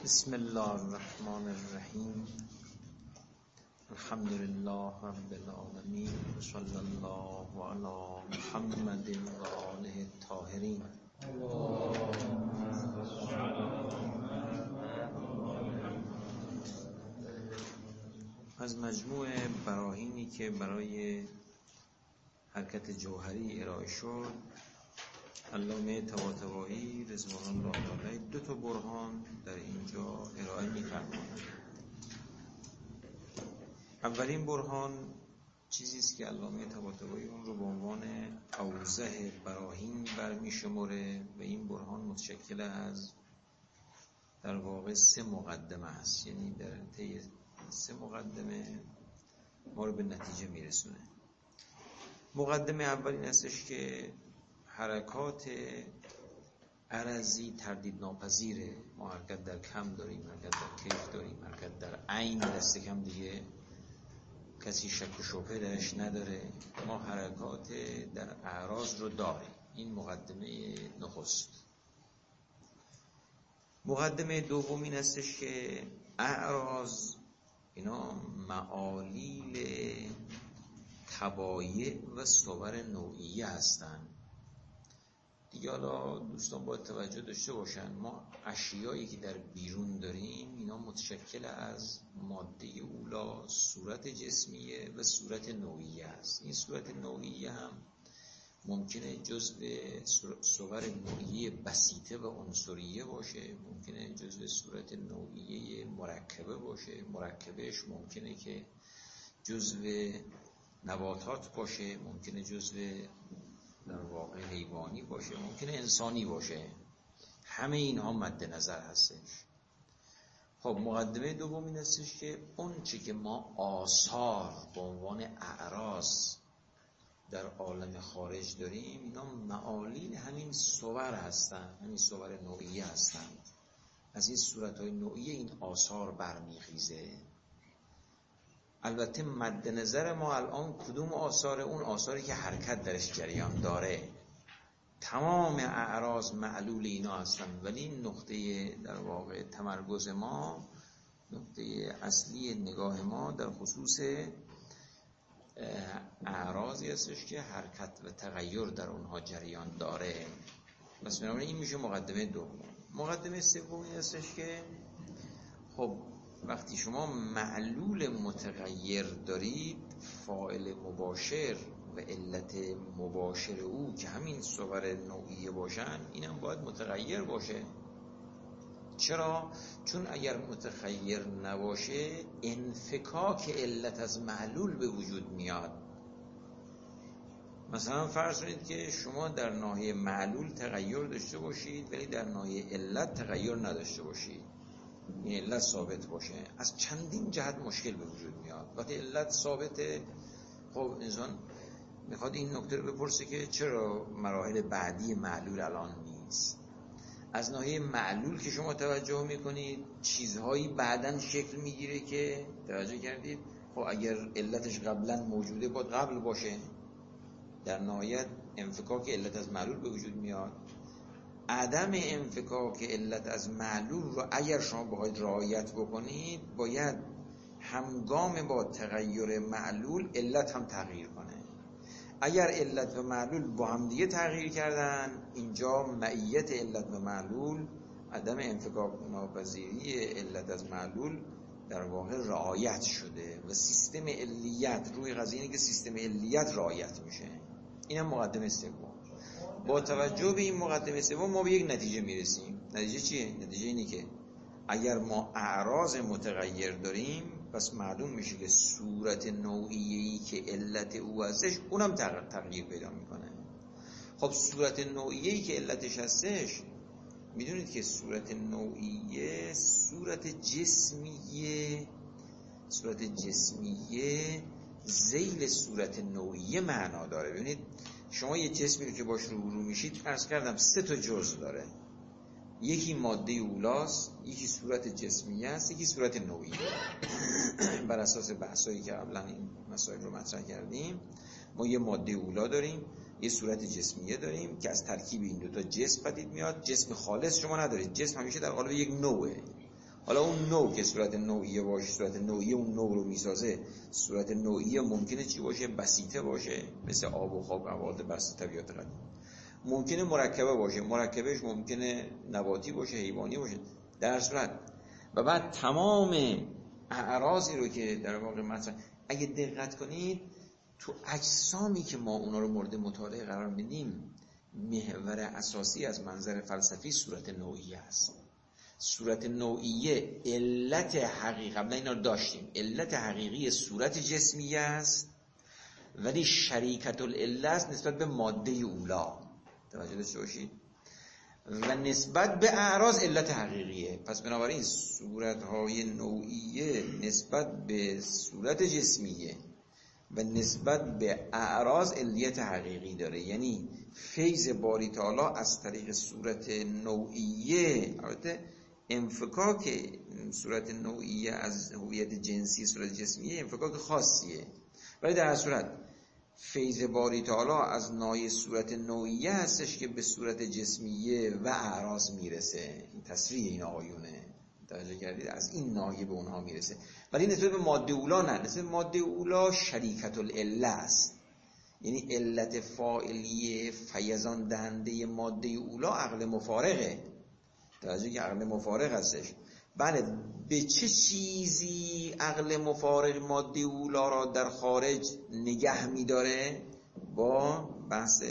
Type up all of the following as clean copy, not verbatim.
بسم الله الرحمن الرحیم. الحمد لله رب العالمین و صلی الله علی محمد و آله الطاهرین. از مجموع براهینی که برای حرکت جوهری ارائه شد، علامه طباطبایی رضوان الله علیه دو تا برهان در اینجا ارائه می‌فرمایند. اولین برهان چیزی است که علامه طباطبایی اون رو به عنوان اوضح براهین برمی‌شماره و این برهان متشکل از در واقع 3 مقدمه است. یعنی در طی 3 مقدمه ما رو به نتیجه میرسونه. مقدمه اول این هستش که حرکات عرضی تردید ناپذیره. ما حرکت در کم داریم، حرکت در کیف داریم، حرکت در عین دست کم دیگه کسی شک و شبهه درش نداره. ما حرکات در اعراض رو داریم. این مقدمه نخست. مقدمه دوم این هستش که اعراض اینا معالیل تبایع و صور نوعیه هستند. دیگه حالا دوستان باید توجه داشته باشن، ما اشیایی که در بیرون داریم اینا متشکل از ماده اولا، صورت جسمیه و صورت نوعیه است. این صورت نوعیه هم ممکنه جزء صور نوعیه بسیطه و عنصریه باشه، ممکنه جزء صورت نوعیه مرکبه باشه، مرکبهش ممکنه که جزء نباتات باشه، ممکنه جزء در واقع حیوانی باشه، ممکنه انسانی باشه. همه اینها مد نظر هستش. خب مقدمه دوم این هستش که اون چی که ما آثار به عنوان اعراض در عالم خارج داریم اینا معالیل همین صور هستن، همین صور نوعیه هستن. از این صورتهای نوعیه این آثار برمیخیزه. البته مد نظر ما الان کدوم آثار؟ اون آثاری که حرکت درش جریان داره. تمام اعراض معلول اینا هستن، ولی نقطه در واقع تمرکز ما، نقطه اصلی نگاه ما در خصوص اعراضی هستش که حرکت و تغییر در اونها جریان داره. پس بنابراین این میشه مقدمه دوم. مقدمه سوم این هستش که خب وقتی شما معلول متغیر دارید، فاعل مباشر و علت مباشر او که همین صور نوعیه باشن، اینم باید متغیر باشه. چرا؟ چون اگر متغیر نباشه انفکاک علت از معلول به وجود میاد. مثلا فرض کنید که شما در ناحیه معلول تغییر داشته باشید ولی در ناحیه علت تغییر نداشته باشید، این علت ثابت باشه، از چندین جهت مشکل به وجود میاد. وقتی علت ثابته، خب انسان میخواد این نکته رو بپرسه که چرا مراحل بعدی معلول الان نیست. از ناحیه معلول که شما توجه میکنید چیزهایی بعداً شکل میگیره که توجه کردید خب اگر علتش قبلا موجوده باید قبل باشه. در نهایت انفکاک علت از معلول به وجود میاد. عدم انفکاک علت از معلول رو اگر شما بخواید رعایت بکنید، باید همگام با تغییر معلول علت هم تغییر کنه. اگر علت و معلول با هم دیگه تغییر کردن، اینجا معیت علت و معلول، عدم انفکاک ناپذیری علت از معلول در واقع رعایت شده و سیستم علیت روی قضیه اینه که سیستم علیت رعایت میشه. اینم مقدمه سوم. با توجه به این مقدمه سوم ما به یک نتیجه میرسیم. نتیجه چیه؟ نتیجه اینه که اگر ما اعراض متغیر داریم، پس معلوم میشه که صورت نوعیه‌ای که علت او هستش اونم تغییر پیدا میکنه. خب صورت نوعیه‌ای که علتش هستش، میدونید که صورت نوعیه صورت جسمیه ذیل صورت نوعیه معنا داره. ببینید شما یه جسمی رو که باش روبرو میشید، عرض کردم 3 تا جزء داره. یکی ماده اولاست، یکی صورت جسمیه است، یکی صورت نوعیه. بر اساس بحثایی که قبلا این مسائل رو مطرح کردیم، ما یه ماده اولا داریم، یه صورت جسمیه داریم که از ترکیب این 2 تا جسم پدید میاد. جسم خالص شما ندارید، جسم همیشه در قالب یک نوعه. حالا اون نوع که صورت نوعیه باشه، صورت نوعیه اون نوع رو میسازه. صورت نوعیه ممکنه چی باشه؟ بسیطه باشه، مثل آب و خاک، مواد بسیط طبیعت قدیم. ممکنه مرکبه باشه، مرکبش ممکنه نباتی باشه، حیوانی باشه. در صورت و بعد تمام اعراضی رو که در واقع مثلا اگه دقت کنید تو اجسامی که ما اونا رو مورد مطالعه قرار میدیم، محور اساسی از منظر فلسفی صورت نوعیه است. صورت نوعیه علت حقیقی، قبلا اینا رو داشتیم، علت حقیقی صورت جسمیه است، ولی شریکت العله است نسبت به ماده اولا. توجه داشته باشید. و نسبت به اعراض علت حقیقیه. پس بنابراین صورت‌های نوعیه نسبت به صورت جسمیه و نسبت به اعراض علیت حقیقی داره. یعنی فیض باری تعالی از طریق صورت نوعیه، البته انفکاک صورت نوعیه از هویت جنسی صورت جسمیه انفکاک خاصیه، ولی در هر صورت فیض باری تعالی از ناحیه صورت نوعیه هستش که به صورت جسمیه و اعراض میرسه. این تصریح این آقایونه، توجه کردید؟ از این ناحیه به اونها میرسه. ولی نسبت به ماده اولا نه. نسبت به ماده اولا شریکت العله است. یعنی علت فاعلیه فیضان دهنده ماده اولا عقل مفارقه. توجه که عقل مفارق هستش. بله، به چه چیزی عقل مفارق ماده اولا را در خارج نگه می‌داره؟ با بحث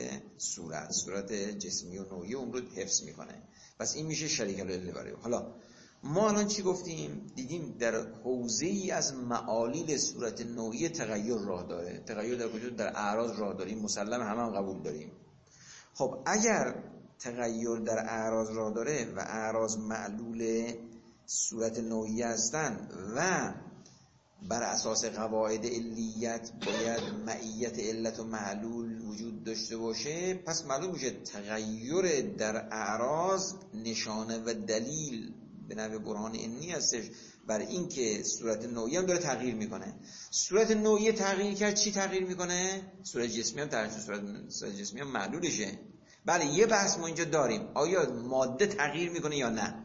صورت جسمی و نوعی اون رو حفظ میکنه. پس این میشه شریک العله برای. حالا ما الان چی گفتیم؟ دیدیم در حوزه‌ای از معالیل صورت نوعی تغییر راه داره. تغییر در کجا؟ در اعراض راه داریم، مسلم هم قبول داریم. خب اگر تغییر در اعراض راه داره و اعراض معلول صورت نوعی هستند و بر اساس قواعد علیت باید معیت علت و معلول وجود داشته باشه، پس معلوم میشه تغییر در اعراض نشانه و دلیل به نوع برهان عنی هستش بر این که صورت نوعی هم داره تغییر میکنه. صورت نوعی تغییر کرد، چی تغییر میکنه؟ صورت جسمی هم تغییر. صورت جسمی هم معلولشه. بله، یه بحث ما اینجا داریم، آیا ماده تغییر میکنه یا نه؟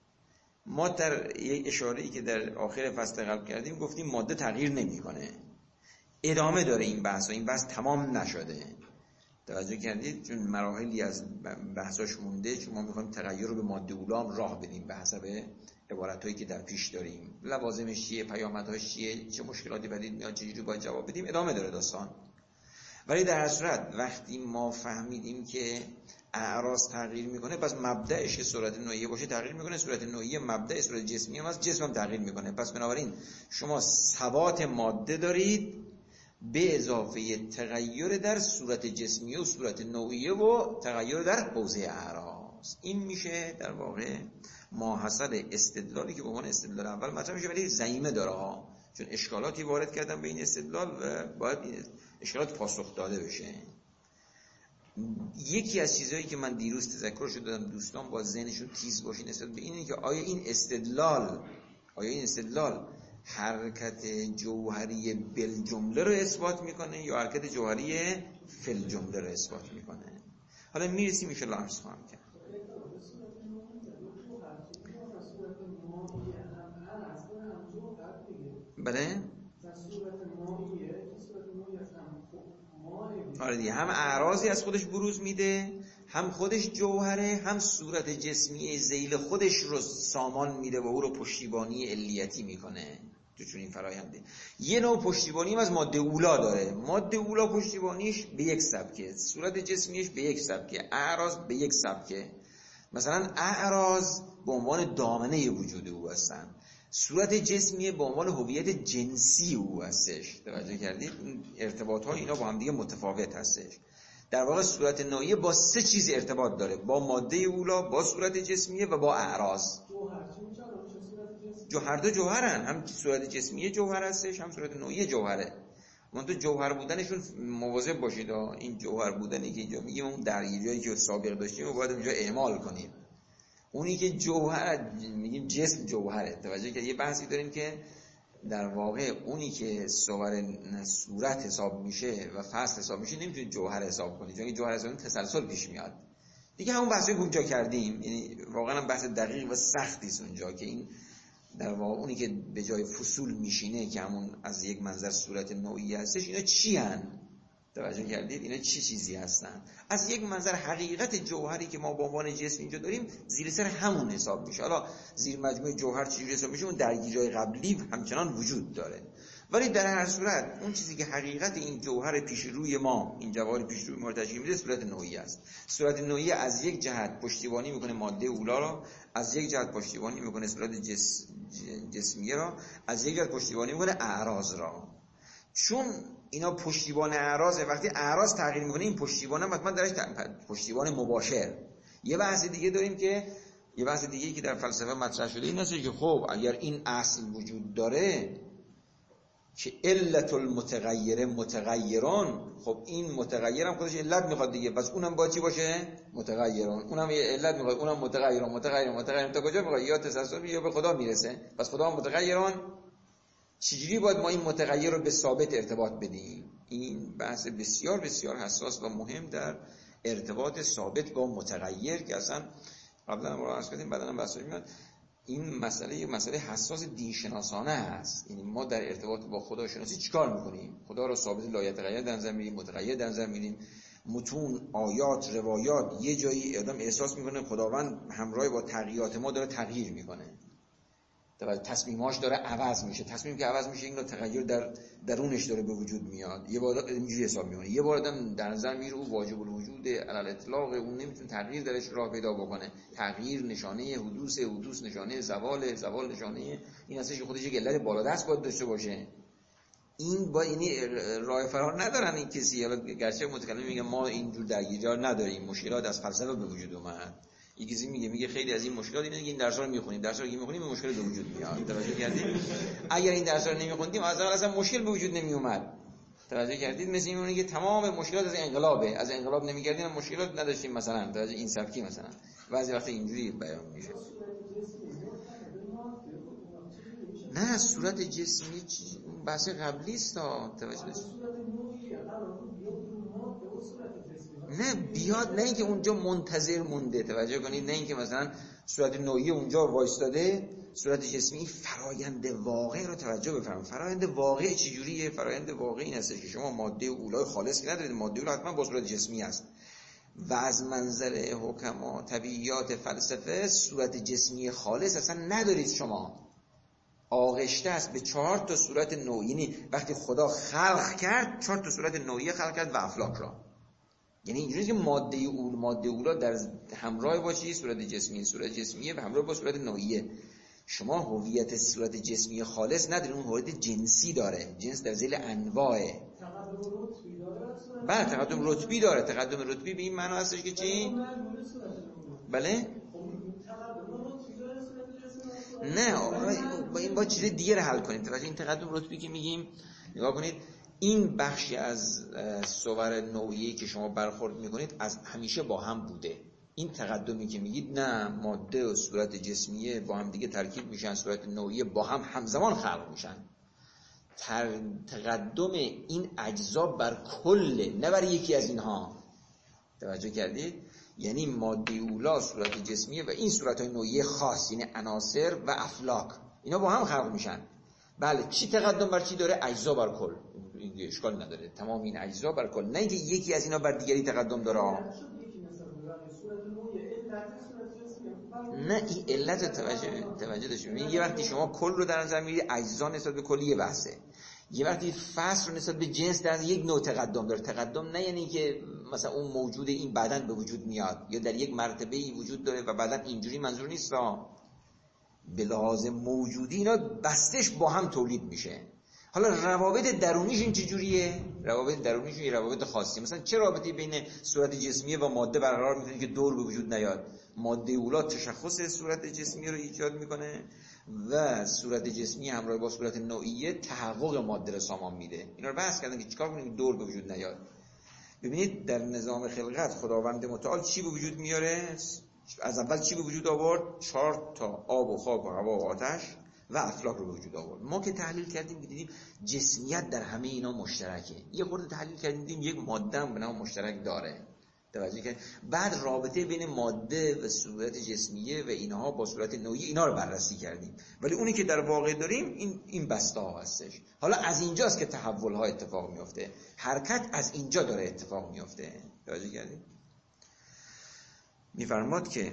ما در یک اشاره‌ای که در آخر فصل قبل کردیم گفتیم ماده تغییر نمیکنه. ادامه داره این بحث و این بحث تمام نشده. توجه کردید؟ چون مراحلی از بحثاش مونده، چون ما میخوایم تغییر رو به ماده اولا راه بدیم به حسب عبارتایی که در پیش داریم. لوازمش چیه، پیامدهاش چیه، چه مشکلاتی پدید میاد، چجوری باید جواب بدیم. ادامه داره داستان. ولی در هر صورت وقتی ما فهمیدیم که اعراض تغییر میکنه، پس مبدأش صورت نوعیه باشه تغییر میکنه. صورت نوعیه مبدأ صورت جسمی هم از جسم هم تغییر میکنه. پس بنابراین شما ثبات ماده دارید به اضافه تغییر در صورت جسمی و صورت نوعیه و تغییر در حوزه اعراض. این میشه در واقع ماحصل استدلالی که به عنوان استدلال اول مطرح میشه، ولی زعیمه داره ها، چون اشکالاتی وارد کردن به این استدلال و باید این اشکالات پاسخ داده بشه. یکی از چیزهایی که من دیروز تذکرش دادم دوستان با ذهنشون تیز باشین نسبت به اینه که آیا این استدلال حرکت جوهری بالجمله رو اثبات میکنه یا حرکت جوهری فی الجمله رو اثبات میکنه؟ حالا میرسیم ان شاء الله عرض خواهم کرد. بله؟ آره دیگه، هم اعراضی از خودش بروز میده، هم خودش جوهره، هم صورت جسمی ذیل خودش رو سامان میده و او رو پشتیبانی علیتی میکنه. تو چون این فراینده یه نوع پشتیبانی هم از ماده اولا داره. ماده اولا پشتیبانیش به یک سبکه، صورت جسمیش به یک سبکه، اعراض به یک سبکه. مثلا اعراض به عنوان دامنه وجود او هستن، صورت جسمی به عنوان هویت جنسی او هستش. توجه کردید؟ ارتباط ها اینا با هم دیگه متفاوت هستش. در واقع صورت نوعیه با سه چیز ارتباط داره: با ماده اولا، با صورت جسمیه و با اعراض. هر دو جوهرن، هم صورت جسمیه جوهر هستش، هم صورت نوعیه جوهره. منتها جوهر بودنشون مواظب باشید. این جوهر بودنی که اینجا میگیم اون در یه جایی که سابق داشتیم و باید اونجا اعمال کنیم. اونی که جوهر میگیم جسم جوهره. توجه که یه بحثی داریم که در واقع اونی که صورت حساب میشه و فصل حساب میشه نمیتونید جوهر حساب کنید، چون جوهر حساب تسلسل پیش میاد دیگه. همون بحثی که اونجا کردیم، یعنی واقعا بحث دقیق و سختی است اونجا که این در واقع اونی که به جای فصول میشینه که همون از یک منظر صورت نوعی هستش، اینا چی هن؟ توجه کردید؟ اینا چی چیزی هستن؟ از یک منظر حقیقت جوهری که ما به عنوان جسم اینجا داریم زیر سر همون حساب میشه. حالا زیر مجموعه جوهر چجوری حساب میشه اون درگیری‌های قبلی همچنان وجود داره، ولی در هر صورت اون چیزی که حقیقت این جوهر پیش روی ما، این جوهر پیش روی ما رو تشکیل میده صورت نوعی است. صورت نوعی از یک جهت پشتیبانی میکنه ماده اولا را، از یک جهت پشتیبانی میکنه صورت جسمیه را، از یک جهت پشتیبانی میکنه اعراض را. چون اینا پشتیبان اعراضه، وقتی اعراض تغییر میکنه این پشتیبان هم حتما درش پشتیبان مباشر. یه بحث دیگه داریم که یه بحث دیگه‌ای که در فلسفه مطرح شده این است که خب اگر این اصل وجود داره که علت المتغیر متغیران، خب این متغیر هم خودش علت میخواد دیگه، پس اونم با چی باشه؟ متغیران. اونم یه علت میخواد، اونم متغیران تا کجا میخواد؟ یا تسلسل یا به خدا میرسه. پس خدا هم متغیران. چجوری باید ما این متغیر رو به ثابت ارتباط بدیم؟ این بحث بسیار بسیار حساس و مهم در ارتباط ثابت با متغیر که اصلا قبلا ما عرض کردیم، بعداً بحث میاد. این مسئله حساس دینشناسانه است. یعنی ما در ارتباط با خدا شناسی چیکار میکنیم؟ خدا رو ثابت لایتغیر در نظر میگیریم، متغیر در نظر میگیریم. متون، آیات، روایات یه جایی آدم احساس میکنه خداوند همراه با تغییرات ما داره تغییر میکنه. تصمیماش داره عوض میشه. تصمیم که عوض میشه این رو تغییر در درونش داره به وجود میاد. یه بار اینجوری حساب میکنه. یه بار آدم در نظر میگیره او واجب الوجود علل اطلاق، اون نمیتونه تغییر درش راه پیدا بکنه. تغییر نشانه حدوث نشانه زوال نشانه این هستش که خودش یک علت بالادست باید داشته باشه. این با یعنی راه فرار ندارن این کسی. حالا گرچه متکلم میگه ما اینجور درگیری‌ها نداریم، مشکلات از فلسفه به وجود اومد. یه کسی میگه خیلی از این مشکلات اینه که این درس‌ها رو می‌خونیم، درس‌ها رو که می‌خونیم این مشکل به وجود میاد. توجه کردید؟ اگر این درس‌ها رو نمی‌خوندیم از اول اصلا مشکل به وجود نمی‌اومد. توجه کردید؟ مثل اینه که تمام مشکلات از انقلابه. از انقلاب نمی‌کردیم مشکلات نداشتیم. مثلا توجه این سبکی مثلا بعضی وقت اینجوری بیان میشه. نه صورت جسمی بحث قبلی است. توجه داشت. نه بیاد، نه اینکه اونجا منتظر مونده. توجه کنید، نه اینکه مثلا صورت نوعی اونجا وایستاده، صورت جسمی فرایند واقع رو توجه بفرمایید. فرایند واقع چجوریه؟ فرایند واقع این هستش که شما ماده اولای خالص که ندارید، ماده اولا حتما با صورت جسمی است و از منظر حکما طبیعیات فلسفه صورت جسمی خالص اصلا ندارید. شما آغشته است به 4 تا صورت نوعی. یعنی وقتی خدا خلق کرد 4 تا صورت نوعی خلق کرد و افلاک را. یعنی اینجوریه که ماده اولا در همراه با چی؟ صورت جسمیه و همراه با صورت نوعیه. شما هویت صورت جسمی خالص ندارید، اون هویت جنسی داره. جنس در ذیل انواعه. بله تقدم رتبی داره. تقدم رتبی به این معنا هستش که چی؟ بله؟ نه این با چیز دیگه رو حل کنیم. توجه این تقدم رتبی که میگیم نگاه کنید، این بخشی از صور نوعی که شما برخورد میکنید از همیشه با هم بوده. این تقدمی که میگید نه، ماده و صورت جسمیه با هم دیگه ترکیب میشن، صورت نوعی با هم همزمان خلق میشن. تقدم این اجزا بر کل، نه بر یکی از اینها. توجه کردید؟ یعنی ماده اولا صورت جسمیه و این صورت‌های نوعی خاص، یعنی عناصر و افلاک، اینا با هم خلق میشن. بله چی تقدم بر چی داره؟ اجزا بر کل. این اشکال نداره، تمام این اجزا بر کل، نه اینکه یکی از اینا بر دیگری تقدم داره. نه این علت توجه داشتیم. یه وقتی شما کل رو در نظر میگیرید اجزا نسبت به کلیه بحثه. یه وقتی فصل رو نسبت به جنس در یک نوع تقدم داره. تقدم نه یعنی که مثلا اون موجود این بدن به وجود میاد یا در یک مرتبه‌ای وجود داره و بعدن اینجوری منظور نیست. به لحاظ موجودی اینا بستش با هم تولید میشه. حالا روابط درونیش این چجوریه؟ روابط درونیش یه روابط خاصی. مثلا چه رابطی بین صورت جسمیه و ماده برقرار میکنه که دور به وجود نیاد؟ ماده اولا تشخص صورت جسمی رو ایجاد میکنه و صورت جسمی همراه با صورت نوعیه تحقق ماده رو سامان میده. اینا رو بحث کردن که چیکار کنیم دور به وجود نیاد. ببینید در نظام خلقت خداوند متعال چی به وجود میاره؟ از اول چی به وجود آورد؟ 4 تا آب و خاک و هوا و آتش و افلاک رو به وجود آورد. ما که تحلیل کردیم دیدیم جسمیت در همه اینا مشترکه. یه خورده تحلیل کردیم دیدیم یک ماده هم به نام مشترک داره. توجه کنید. بعد رابطه بین ماده و صورت جسمیه و اینها با صورت نوعی، اینا رو بررسی کردیم. ولی اونی که در واقع داریم این بسته ها هستش. حالا از اینجاست که تحول ها اتفاق میفته، حرکت از اینجا داره اتفاق میفته. توجه کردید؟ میفرماد که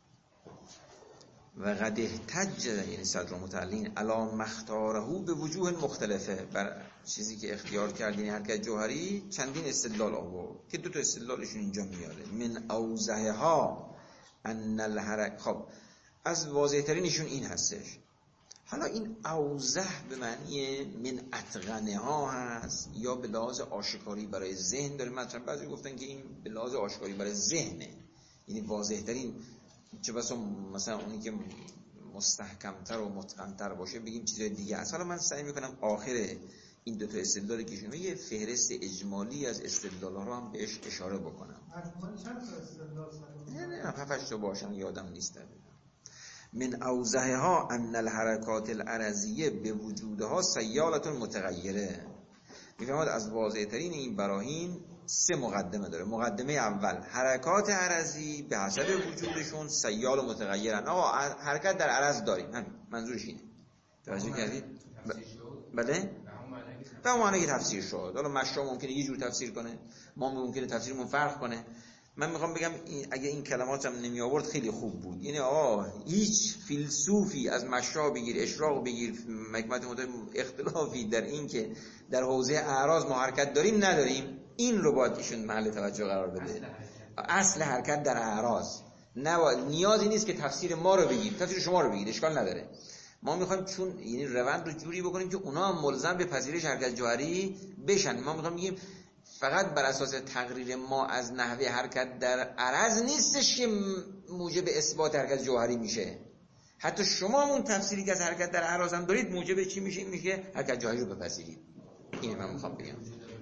و قد احتج، یعنی صدر متعلین، علی مختاره به وجوه مختلفه، بر چیزی که اختیار کردین حرکت جوهری چندین استدلال آورد که دو تا استدلالشون اینجا میاره. من اوضحها ان الحرکت، خب از واضح ترینشون این هستش. حالا این اوضح به معنی من اتقنها هست یا به لحاظ آشکاری برای ذهن داره مطرح. بعضی گفتن که این به لحاظ آشکاری برای ذهنه، یعنی واضح ترین، چه بسا مثلا اونی که مستحکمتر و متقنتر باشه بگیم چیزای دیگه است. حالا من سعی میکنم آخر این دو تا استدلالی که شما یه فهرست اجمالی از استدلال‌ها رو هم بهش اشاره بکنم. چند تا استدلال نه 7-8 تا باشن، یادم نیست. من اوضحها ان الحرکات العرضیه به وجودها سیالة متغیره. میفهمید از واضح ترین این براهین 3 مقدمه داره. مقدمه اول، حرکات عرضی به حسب وجودشون سیال و متغیرن. آقا حرکت در عرض داریم، همین منظورش اینه. توجه کردید؟ بله؟ به اون معنی که تفسیر شد. حالا مشا ممکنه یه جور تفسیر کنه، ما ممکنه تفسیرمون فرق کنه. من میخوام بگم اگه این کلماتم نمی آورد خیلی خوب بود. یعنی هیچ فیلسوفی از مشا بگیر، اشراق بگیر، حکمت متعال، اختلافی در این که در حوزه اعراض ما حرکت داریم نداریم، این رو باید ایشون محل توجه قرار بده. اصل حرکت در اعراض. نیازی نیست که تفسیر ما رو بگیر، تفسیر شما رو بگیر، اشکال نداره. ما میخوایم چون یعنی روند رو جوری بکنیم که اونا هم ملزم به پذیرش حرکت جوهری بشن. ما میخوایم بگیم فقط بر اساس تقریر ما از نحوه حرکت در عرض نیستش که موجب اثبات حرکت جوهری میشه. حتی شما اون تفسیری که از حرکت در عرض هم دارید موجب چی میشه؟ این میشه حرکت جوهری رو بپذیرید. اینه من میخوام بگم.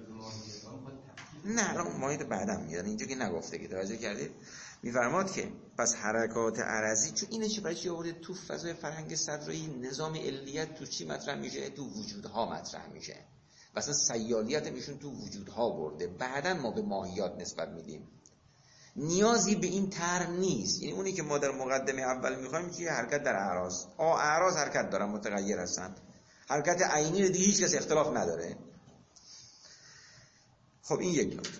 نه الان ماهیت بعدم میاد، اینجا که نگفته که. توجه کردید؟ میفرماد که پس حرکات عرضی، چون اینه چه برای چی آورده تو فضای فرهنگ صدرایی، نظام علیت تو چی مطرح میشه؟ تو وجودها مطرح میشه. مثلا سیالیت میشون تو وجودها برده، بعدن ما به ماهیات نسبت میدیم. نیازی به این طرح نیست. یعنی اونی که ما در مقدمه اول میخوایم که حرکت در اعراض، اعراض حرکت دارن، متغیر هستن، حرکت عینی رو دیگه هیچ کس اختلاف نداره. خب این یک نکته.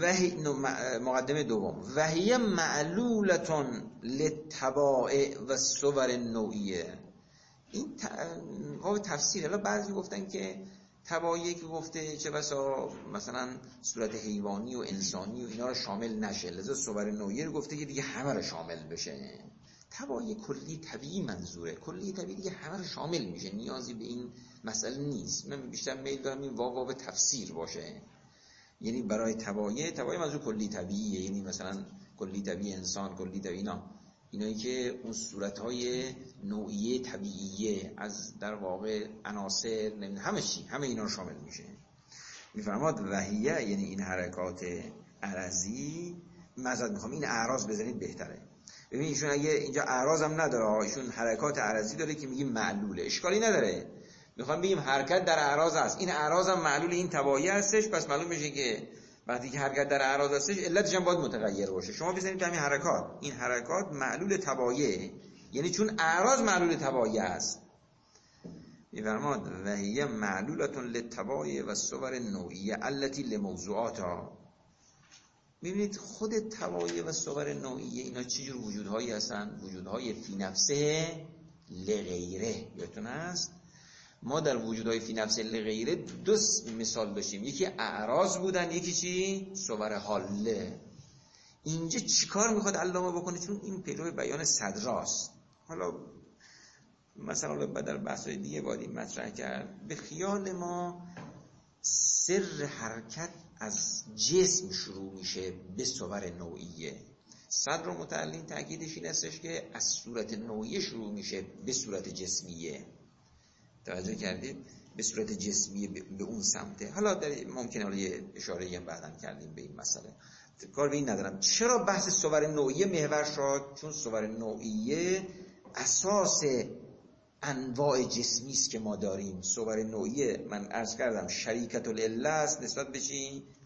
مقدمه دوم، وهی معلولتون للطبائع و صور نوعیه. این تفسیر. حالا بعضی گفتن که طبایعی که گفته چه بسا مثلا صورت حیوانی و انسانی و اینا رو شامل نشه، لذا صور نوعیه رو گفته که دیگه همه رو شامل بشه. طبایع کلی طبیعی منظوره، کلی طبیعی دیگه همه رو شامل میشه، نیازی به این مسئله نیست. من بیشتر میل دارم این واو تفسیر باشه. یعنی برای طبایع منظور کلی طبیعیه، یعنی مثلا کلی طبیعی انسان، کلی طبیعی اینایی که اون صورتهای نوعیه طبیعیه از در واقع عناصر، همه چی، همه اینا رو شامل میشه. میفرماد وحیه، یعنی این حرکات عرضی. معذرت میخوام این اعراض بزنید بهتره. ببینید ایشون اگه اینجا اعراض هم نداره، ایشون حرکات عرضی داره که میگیم معلوله، اشکالی نداره. میخوام بگیم حرکت در اعراض است، این اعراض هم معلول این طبایع هستش، پس معلوم میشه که وقتی که حرکت در اعراض هستش علتش هم باید متغیر باشه. شما بزنید همین حرکات، این حرکات معلول طبایع، یعنی چون اعراض معلول طبایع است. میفرماد و هي معلولة للطبایع و الصور نوعیه التي لموضوعاتها. میبینید خود طبایع و صور نوعیه اینا چه جور وجودهایی هستن؟ وجودهای فی نفسه لغیره. یادتون هست ما در وجودهای فی نفسه لغیره دو مثال داشتیم، یکی اعراض بودن، یکی چی؟ صور حاله. اینجا چیکار میخواد علامه بکنه؟ چون این پیرو بیان صدراست. حالا مثلا در بحث‌های دیگه باید این مطرح کرد. به خیال ما سر حرکت از جسم شروع میشه به صور نوعیه. صدر متعلین تأکیدش این هستش که از صورت نوعیه شروع میشه به صورت جسمیه. توجه کردید؟ به صورت جسمیه به اون سمته. حالا ممکنه حالا یه اشاره‌ای هم بعداً کردیم به این مسئله، کار به این ندارم. چرا بحث صور نوعیه محور شد؟ چون صور نوعیه اساس انواع جسمی است که ما داریم. صور نوعیه من عرض کردم شریکت العله است نسبت به چی؟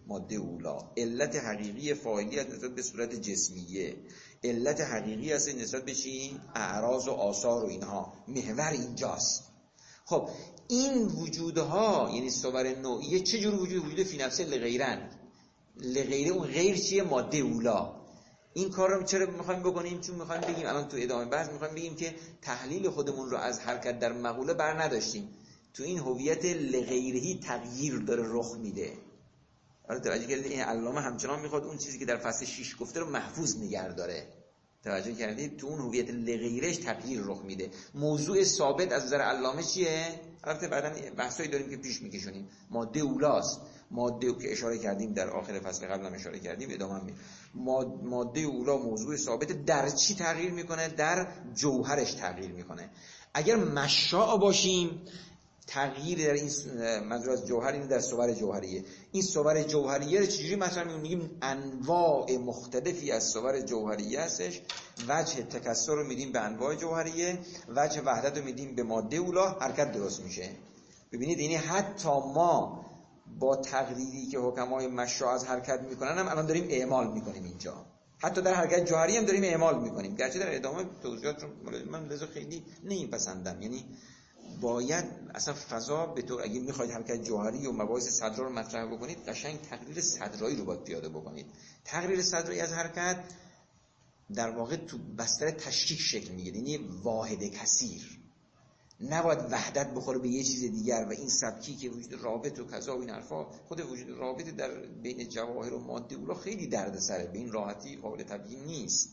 ماده اولا. علت حقیقی فاعلیت نسبت به صورت جسمیه، علت حقیقی هست نسبت به چی؟ اعراض و آثار و اینها. محور اینجاست. خب این وجودها یعنی صور نوعیه چه جور وجود فی نفسه لغیرن. لغیره اون غیر چیه؟ ماده اولا. این کار رو چرا میخوایم بکنیم؟ چون میخوایم بگیم الان تو ادامه بحث میخوایم بگیم که تحلیل خودمون رو از حرکت در مقوله بر نداشتیم. تو این هویت لغیرهی تغییر داره رخ میده. حالا توجه کردید این علامه همچنان میخواد اون چیزی که در فصل 6 گفته رو محفوظ نگه داره. توجه کردید تو اون هویت لغیرش تغییر رخ میده. موضوع ثابت از نظر علامه چیه؟ البته بعداً بحثایی داریم که پیش میکشونیم. ماده اولاست. ماده که اشاره کردیم در آخر فصل قبل هم اشاره کردیم، ادامه هم ماده اولا موضوع ثابت در چی تغییر میکنه؟ در جوهرش تغییر میکنه. اگر مشاء باشیم تغییر در این منظور از جوهر این در صور جوهریه. این صور جوهریه رو چجوری مثلا میگیم؟ انواع مختلفی از صور جوهریه هستش. وجه تکسر رو میدیم به انواع جوهریه، وجه وحدت رو میدیم به ماده اولا، حرکت درست میشه. ببینید یعنی حتی ما با تقریری که حکمای مشاء از حرکت میکنن هم الان داریم اعمال میکنیم اینجا. حتی در حرکت جوهری هم داریم اعمال میکنیم، گرچه در ادامه توضیحات رو من لذا خیلی نمیپسندم. یعنی باید اصلا فضا به طور اگه میخواید حرکت جوهری و مباحث صدرا رو مطرح بکنید قشنگ تقریر صدرایی رو باید پیاده بکنید. تقریر صدرایی از حرکت در واقع تو بستر تشکیک شکل میگیره، یعنی واحد کثیر. نباید وحدت بخوره به یه چیز دیگر و این سبکی که وجود رابط و کذا و این حرفا، خود وجود رابط در بین جواهر و ماده اولا خیلی دردسره، به این راحتی قابل تبیین نیست.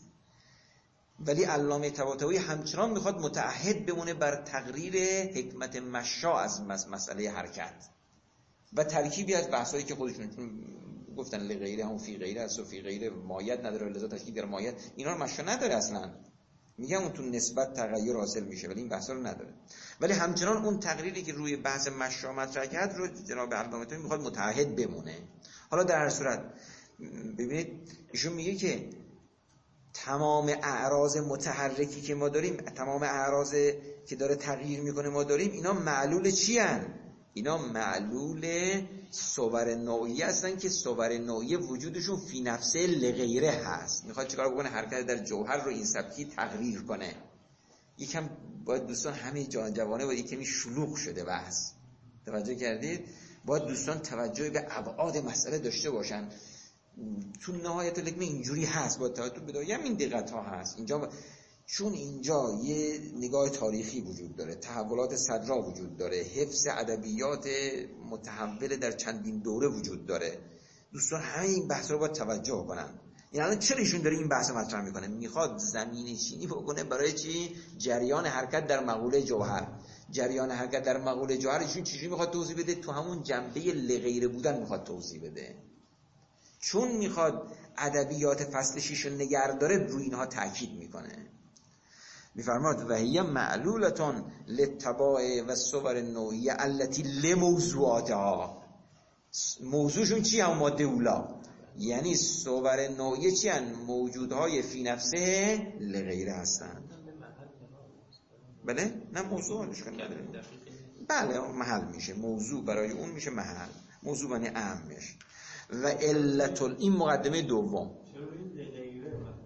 ولی علامه طباطبایی همچنان میخواد متعهد بمونه بر تقریر حکمت مشاء از مسئله حرکت و ترکیبی از بحثایی که خودشون گفتن لغیره هم فی غیره است و فی غیره مایت نداره، لذا تشکیل در مایت اینا رو مشاء نداره اصلا. میگم اون تو نسبت تغییر حاصل میشه ولی این بحثا رو نداره. ولی همچنان اون تقریری که روی بحث مشاء مطرح کرد رو جناب علامه طباطبایی میخواد متعهد بمونه. حالا در هر صورت ببینید ایشون میگه که تمام اعراض متحرکی که ما داریم، تمام اعراض که داره تغییر میکنه ما داریم، اینا معلول چی هن؟ اینا معلول صور نوعی هستن که صور نوعی وجودشون فی نفسه لغیره هست. میخواد چیکار بکنه؟ حرکت در جوهر رو این سبکی تغییر کنه. یکم باید دوستان همه جوانه باید یکمی شلوغ شده بحث. توجه کردید؟ باید دوستان توجه به ابعاد مسئله داشته باشن. تو نهایت لکمه اینجوری هست، با توجه به دایم این دقت ها هست اینجا، چون اینجا یه نگاه تاریخی وجود داره، تحولات صدرا وجود داره، حفظ ادبیات متحول در چندین دوره وجود داره. دوستان همه این بحث رو باید توجه کنن. یعنی الان چرا ایشون داره این بحث مطرح میکنه؟ میخواد زمینه چینی بکنه برای چی؟ جریان حرکت در مقوله جوهر. جریان حرکت در مقوله جوهر ایشون چجوری میخواد توضیح بده؟ تو همون جنبه لغیره بودن میخواد توضیح بده. چون میخواد ادبیات فصل 6 رو نگه داره روی اینها تاکید میکنه. میفرماد و هی معلولتون للطباع و صور نوعیه التي لموضوعاتها. موضوعشون چی؟ هم ماده اولا. یعنی صور نوعیه چی هن؟ موجودهای فی نفسه لغیره هستند. بله؟ نه موضوع نشکن نداره. بله محل میشه موضوع، برای اون میشه محل. موضوع معنی اهم میشه. و علت این مقدمه دوم. چرا این لغیره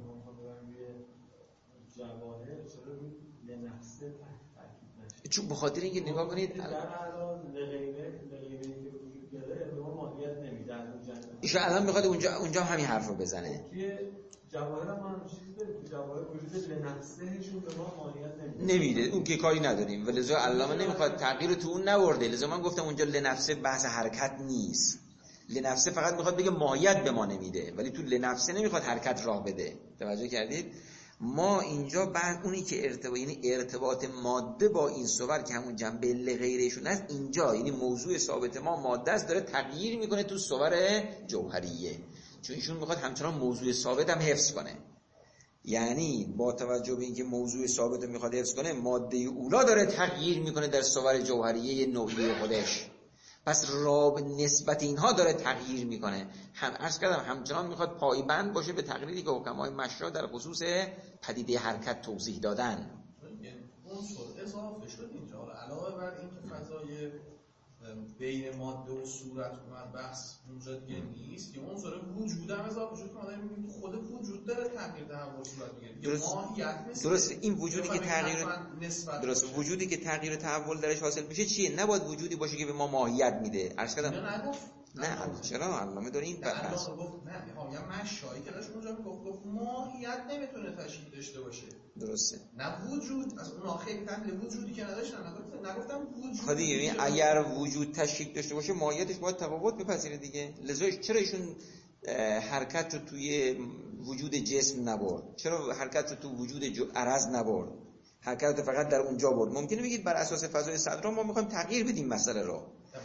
جواهر چرا لنفسه تاکید نشه؟ چون بخاطر اینکه نگاه کنید در الان لغیره که وجود داره به ما ماهیت نمیده. ایشون الان میخواد اونجا همین حرف رو بزنه. توی جواهر هم چیز داره، توی جواهر وجود لنفسهشون به ما ماهیت نمیده. اون که کاری نداریم، ولذا علامه نمیخواد تغییر تو اون نورده. لذا من گفتم اونجا لنفسه بحث حرکت نیست. لنفسه فقط میخواد بگه ماهیت به ما نمیده، ولی تو لنفسه نمیخواد حرکت راه بده. توجه کردید؟ ما اینجا بعد اونی که یعنی ارتباط ماده با این صور که همون جنبه لغیرهشون هست اینجا، یعنی موضوع ثابت ما ماده است، داره تغییر میکنه تو صور جوهریه. چون ایشون میخواد همچنان موضوع ثابت هم حفظ کنه. یعنی با توجه به اینکه موضوع ثابت رو میخواد حفظ کنه، ماده اولا داره تغییر میکنه در صور جوهریه نوعی خودش. پس راب نسبت اینها داره تغییر میکنه. عرض کردم همچنان میخواد پایبند باشه به تقریری که حکمای مشاء در خصوص پدیده حرکت توضیح دادن. عنصر اضافه شد اینجا علاوه بر این که فضای بین ماده و صورت اومد بحث اونجا دیگه نیست، یه عنصر وجود هم اضافه شد که ما داریم میگیم خود وجود داره تغییر تحول صورت میگیره، ماهیت نیست. درست. این وجودی که تغییر وجودی که تغییر تحول درش حاصل میشه چیه؟ نباید وجودی باشه که به ما ماهیت میده. عرض کردم نه چرا علامه داره این بحث نه میگم مشایی که داشت اونجا گفت ماهیت نمیتونه تشکیل داشته باشه. درسته. نه وجود از اون آخری تحلیل وجودی که نداشتن نگفتم وجود. خودی اگر وجود تشکیل داشته باشه ماهیتش باید تفاوت بپذیره دیگه. لذا چرا ایشون حرکت رو توی وجود جسم نبرد؟ چرا حرکت رو تو وجود عرض نبرد؟ حرکت رو فقط در اونجا برد. ممکنه بگید بر اساس فضای صدرا ما میخوایم تغییر بدیم مسئله رو.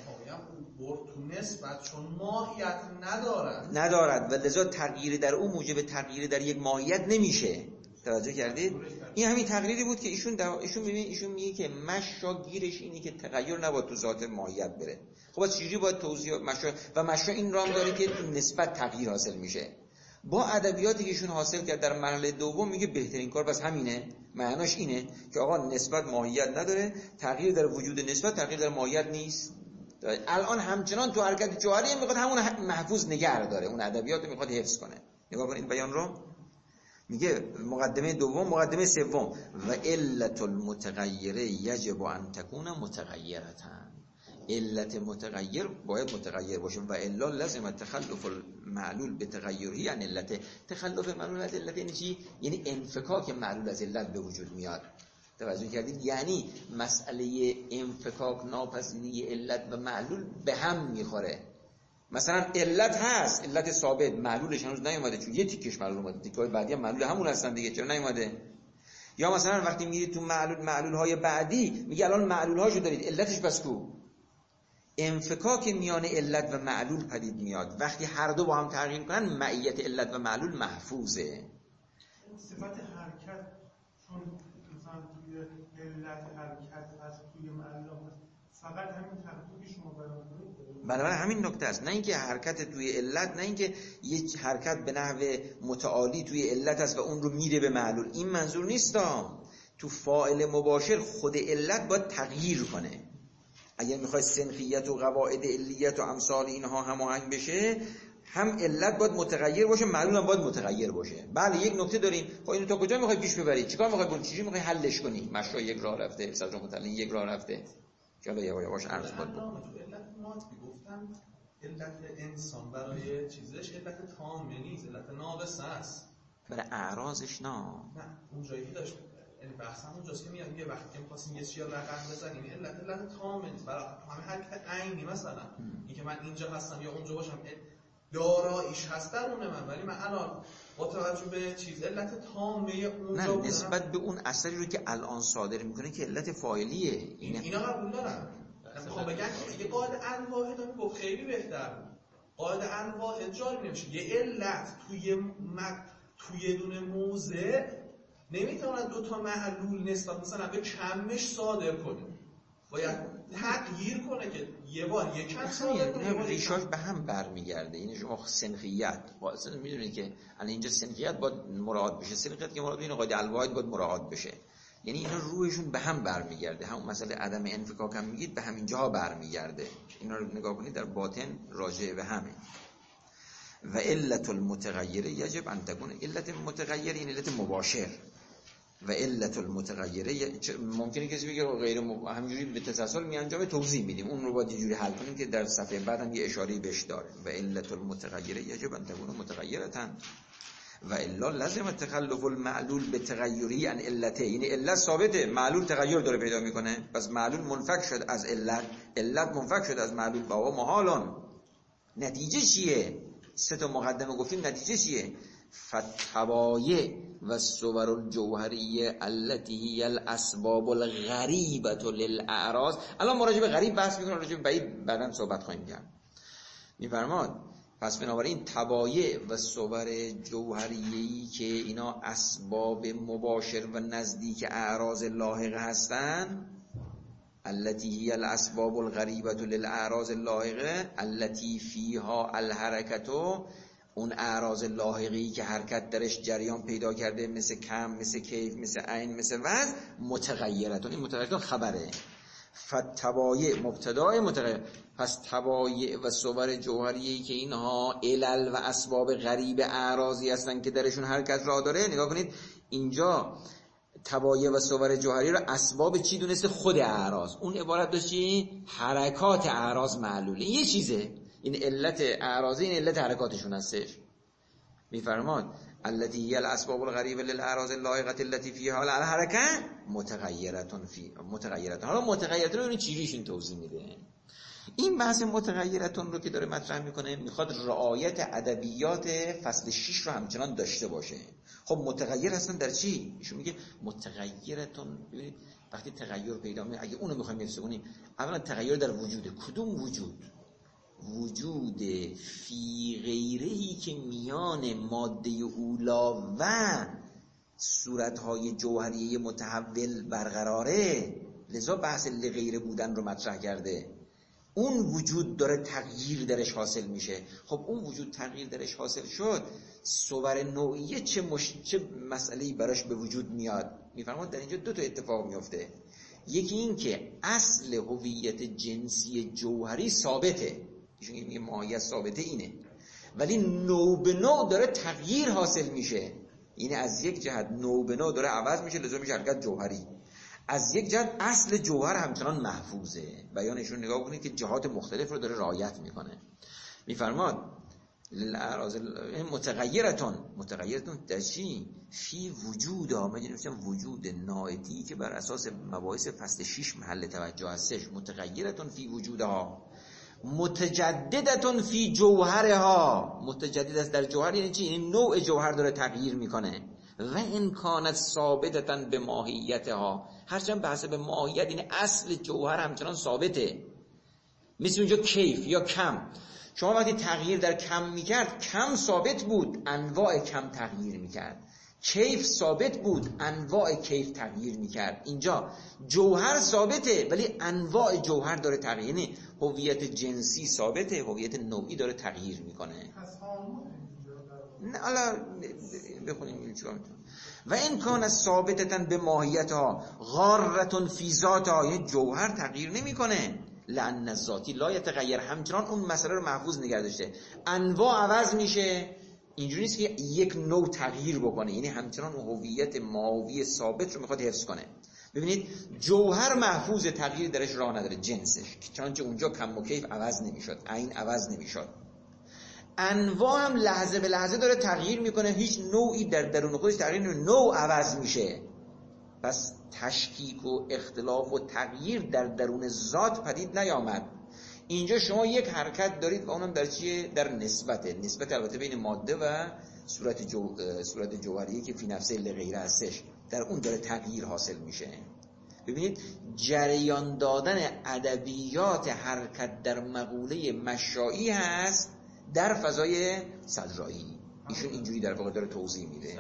تو نسبت چون ماهیت ندارد و لذا تغییر در اون موجب تغییر در یک ماهیت نمیشه. توجه کردید؟ این همین تغییری بود که ایشون میگه که مشا گیرش اینه که تغییر نباید تو ذات ماهیت بره. خب از چجوری باید توضیح مشا این رام داره که تو نسبت تغییر حاصل میشه. با ادبیاتی که ایشون حاصل کرد در مرحله دوم میگه بهترین کار بس همینه. معناش اینه که آقا نسبت ماهیت نداره، تغییر در وجود نسبت تغییر در ماهیت نیست. الان همچنان تو حرکت جوهری میخواد همون محفوظ نگه داره، اون ادبیات رو میخواد حفظ کنه. نگاه کنید بیان رو. میگه مقدمه دوم، مقدمه سوم و علت المتغیره یجب ان تکون متغیرتن. علت متغیر باید متغیر باشه و الا لازم تخلف المعلول به تغیره. یعنی علت تخلف معلول از علت یعنی چی؟ یعنی انفکاک معلول از علت به وجود میاد. توجه کردید؟ یعنی مسئله انفکاک ناپذیری علت و معلول به هم میخوره. مثلا علت هست، علت ثابت، معلولش هنوز نیومده چون یه تیکش معلول اومده، تیکای بعدی هم معلول همون هستن دیگه، چرا نیومده؟ یا مثلا وقتی میرید تو معلول‌های بعدی میگه الان معلول‌هاشو دارید، علتش بس کو؟ انفکاک میان علت و معلول پدید میاد. وقتی هر دو با هم تغییر کنن معیت علت و معلول محفوظه. صفت حرکت چون مثلا توی علت حرکت هست، توی معلول هست، فقط همین تحقیقی شما بیان کنید. بله همین نکته است. نه اینکه حرکت توی علت، نه اینکه یک حرکت به نحو متعالی توی علت است و اون رو میره به معلول. این منظور نیستا. تو فاعل مباشر خود علت باید تغییر کنه. اگر میخوای سنخیت و قواعد علیت و امثال اینها هماهنگ بشه، هم علت باید متغیر باشه، معلول هم باید متغیر باشه. بله یک نکته داریم. خب اینو تا کجا میخوای پیش ببرید؟ چیکار میخوای بکنی؟ چجوری میخوای حلش کنی؟ مشروع یک راه رفته، صدر متعلق یک راه رفته. چاله یواش عرض کنم. علت مات میگفتن علت انسان برای چیزش علت تامه نیست، علت ناقصه است. برای اعراضش نه اونجایی که داشت یعنی بحث هم اونجاست که میگه وقتی که می‌خواستیم یه چیزی رقم بزنیم علت تامه نیست. برای همه حرکت عینی مثلا اینکه من اینجا هستم یا اونجا باشم داراییش هست درونه من، ولی من الان با توجه به چیز علت تامه اونجا نه نسبت به اون اثری رو که الان صادر میکنه که علت فاعلیه. اینا قبول دارم. میخوام بگم که یه قاعده الواحد رو گفت خیلی بهتر بود. قاعده الواحد جاری نمیشه. یه علت توی دونه موضع نمیتونه دو تا معلول نسبت مثلا به کمش صادر کنه. باید تغییر کنه که یه بار یک کم صادر کنه. ریشاش به هم برمیگرده. این شما سنخیت اصلا میدونید که الان اینجا سنخیت باید مراعات بشه. سنخیت که مراد این قاعده الواحد باید مراعات بشه. یعنی اینا روحشون به هم برمیگرده. همون مسئله عدم انفکاک هم میگید به همین جاها برمیگرده. اینا رو نگاه کنید در باطن راجع به همه. و علت المتغیره یجب ان تکون. علت متغیر این علت مباشر. و علت المتغیره ممکنه کسی بگه غیر همینجوری به تسلسل میانجامه، توضیح میدیم اون رو باید یه جوری حل کنیم که در صفحه بعد هم یه اشاره بهش داره. و علت المتغیره یجب ان تکون متغیرتن و الا لازم تخلف المعلول به تغیری عن علته. یعنی علت ثابته، معلول تغییر داره پیدا میکنه، پس معلول منفک شد از علت، علت منفک شد از معلول. با محالون نتیجه چیه؟ سه تا مقدمه گفتیم، نتیجه چیه؟ فتوایع و صور الجوهریه التي هي الاسباب الغریبه للاعراض. الان ما راجع به غریب بحث میکنیم، راجع به بعید بعداً صحبت خواهیم کرد. میفرماد پس بنابراین تبایع و صور جوهریه‌ای که اینا اسباب مباشر و نزدیک اعراض لاحقه هستند، التي هي الاسباب الغریبه للاعراض اللاحقه التي فيها الحرکه، اون اعراض لاحقه‌ای که حرکت درش جریان پیدا کرده، مثل کم، مثل کیف، مثل عین، مثل وزن، متغیرتون. این متغیرتون خبره. فتبایع مبتدای متغیر. پس تبایع و صور جوهریه‌ای که اینها علل و اسباب غریب اعراضی هستن که درشون حرکت راه داره، نگاه کنید اینجا تبایع و صور جوهری رو اسباب چی دونسته؟ خود اعراض. اون عبارت داشتی حرکات اعراض معلوله. این یه چیزه، این علت اعراضی، این علت حرکاتشون هستش. میفرماد التي هي الاسباب الغریبه للاعراض اللائقه التي فيها الحرکه متغیره متغیره. حالا متغیره رو چجوریشون توضیح میده؟ این بحث متغیرتون رو که داره مطرح میکنه میخواد رعایت ادبیات فصل 6 رو همچنان داشته باشه. خب متغیر هستن در چی؟ ایشون میگه متغیرتون، ببینید وقتی تغییر پیدا میکنه، اگه اونو میخوایم حفظ کنیم، اولا تغییر در وجود. کدوم وجود؟ وجود فی غیرهی که میان ماده اولا و صورتهای جوهریه متحول برقراره. لذا بحث لغیر بودن رو مطرح کرده. اون وجود داره تغییر درش حاصل میشه. خب اون وجود تغییر درش حاصل شد، صور نوعیه چه مسئله‌ای براش به وجود میاد؟ میفرماد در اینجا دو تا اتفاق میفته. یکی این که اصل هویت جنسی جوهری ثابته، ایشون میگه ماهیت ثابته اینه، ولی نوع به نوع داره تغییر حاصل میشه. یعنی از یک جهت نوع به نوع داره عوض میشه، لذا میشه حرکت جوهری. از یک جهت اصل جوهر همچنان محفوظه. بیانشون نگاه کنید که جهات مختلف رو داره رعایت میکنه. میفرماد الاعراض متغیرتون در چی؟ فی وجود ها. من نوشتم وجود ناعتی که بر اساس مباحث فصل 6 محل توجه هستش. متغیرتون فی وجودها متجددتون فی جوهرها. متجدد است در جوهر یعنی چی؟ یعنی نوع جوهر داره تغییر میکنه. و ان کانت ثابتة به ماهیتها، هرچند بحث به ماهیت یعنی اصل جوهر همچنان ثابته. مثل اونجا کیف یا کم، شما وقتی تغییر در کم میکرد، کم ثابت بود، انواع کم تغییر میکرد. کیف ثابت بود، انواع کیف تغییر میکرد. اینجا جوهر ثابته ولی انواع جوهر داره تغییر، یعنی هویت جنسی ثابته، هویت نوعی داره تغییر میکنه. نه حالا بخونیم چیکار میتونم. و این کان ثابتتن به ماهیتها غارتون فی ذاتها، یعنی جوهر تغییر نمیکنه. لأن الذاتی لا یتغیر، همچنان اون مسئله رو محفوظ نگه داشته. انواع عوض میشه، اینجوری نیست که یک نوع تغییر بکنه، یعنی همچنان اون هویت ماهوی ثابت رو میخواد حفظ کنه. ببینید جوهر محفوظ، تغییر درش راه نداره، جنسش، چنانچه اونجا کم و کیف عوض نمیشد، عین عوض نمیشد. انواع هم لحظه به لحظه داره تغییر میکنه، هیچ نوعی در درون خودش تغییر نمیکنه، نوع عوض میشه. پس تشکیک و اختلاف و تغییر در درون ذات پدید نیامد. اینجا شما یک حرکت دارید و اونم در چیه؟ در نسبت البته بین ماده و صورت جوهریه که فی نفسه لغیره هستش، در اون داره تغییر حاصل میشه. ببینید جریان دادن ادبیات حرکت در مقوله مشائی هست در فضای صدرایی. ایشون اینجوری در واقع داره توضیح میده.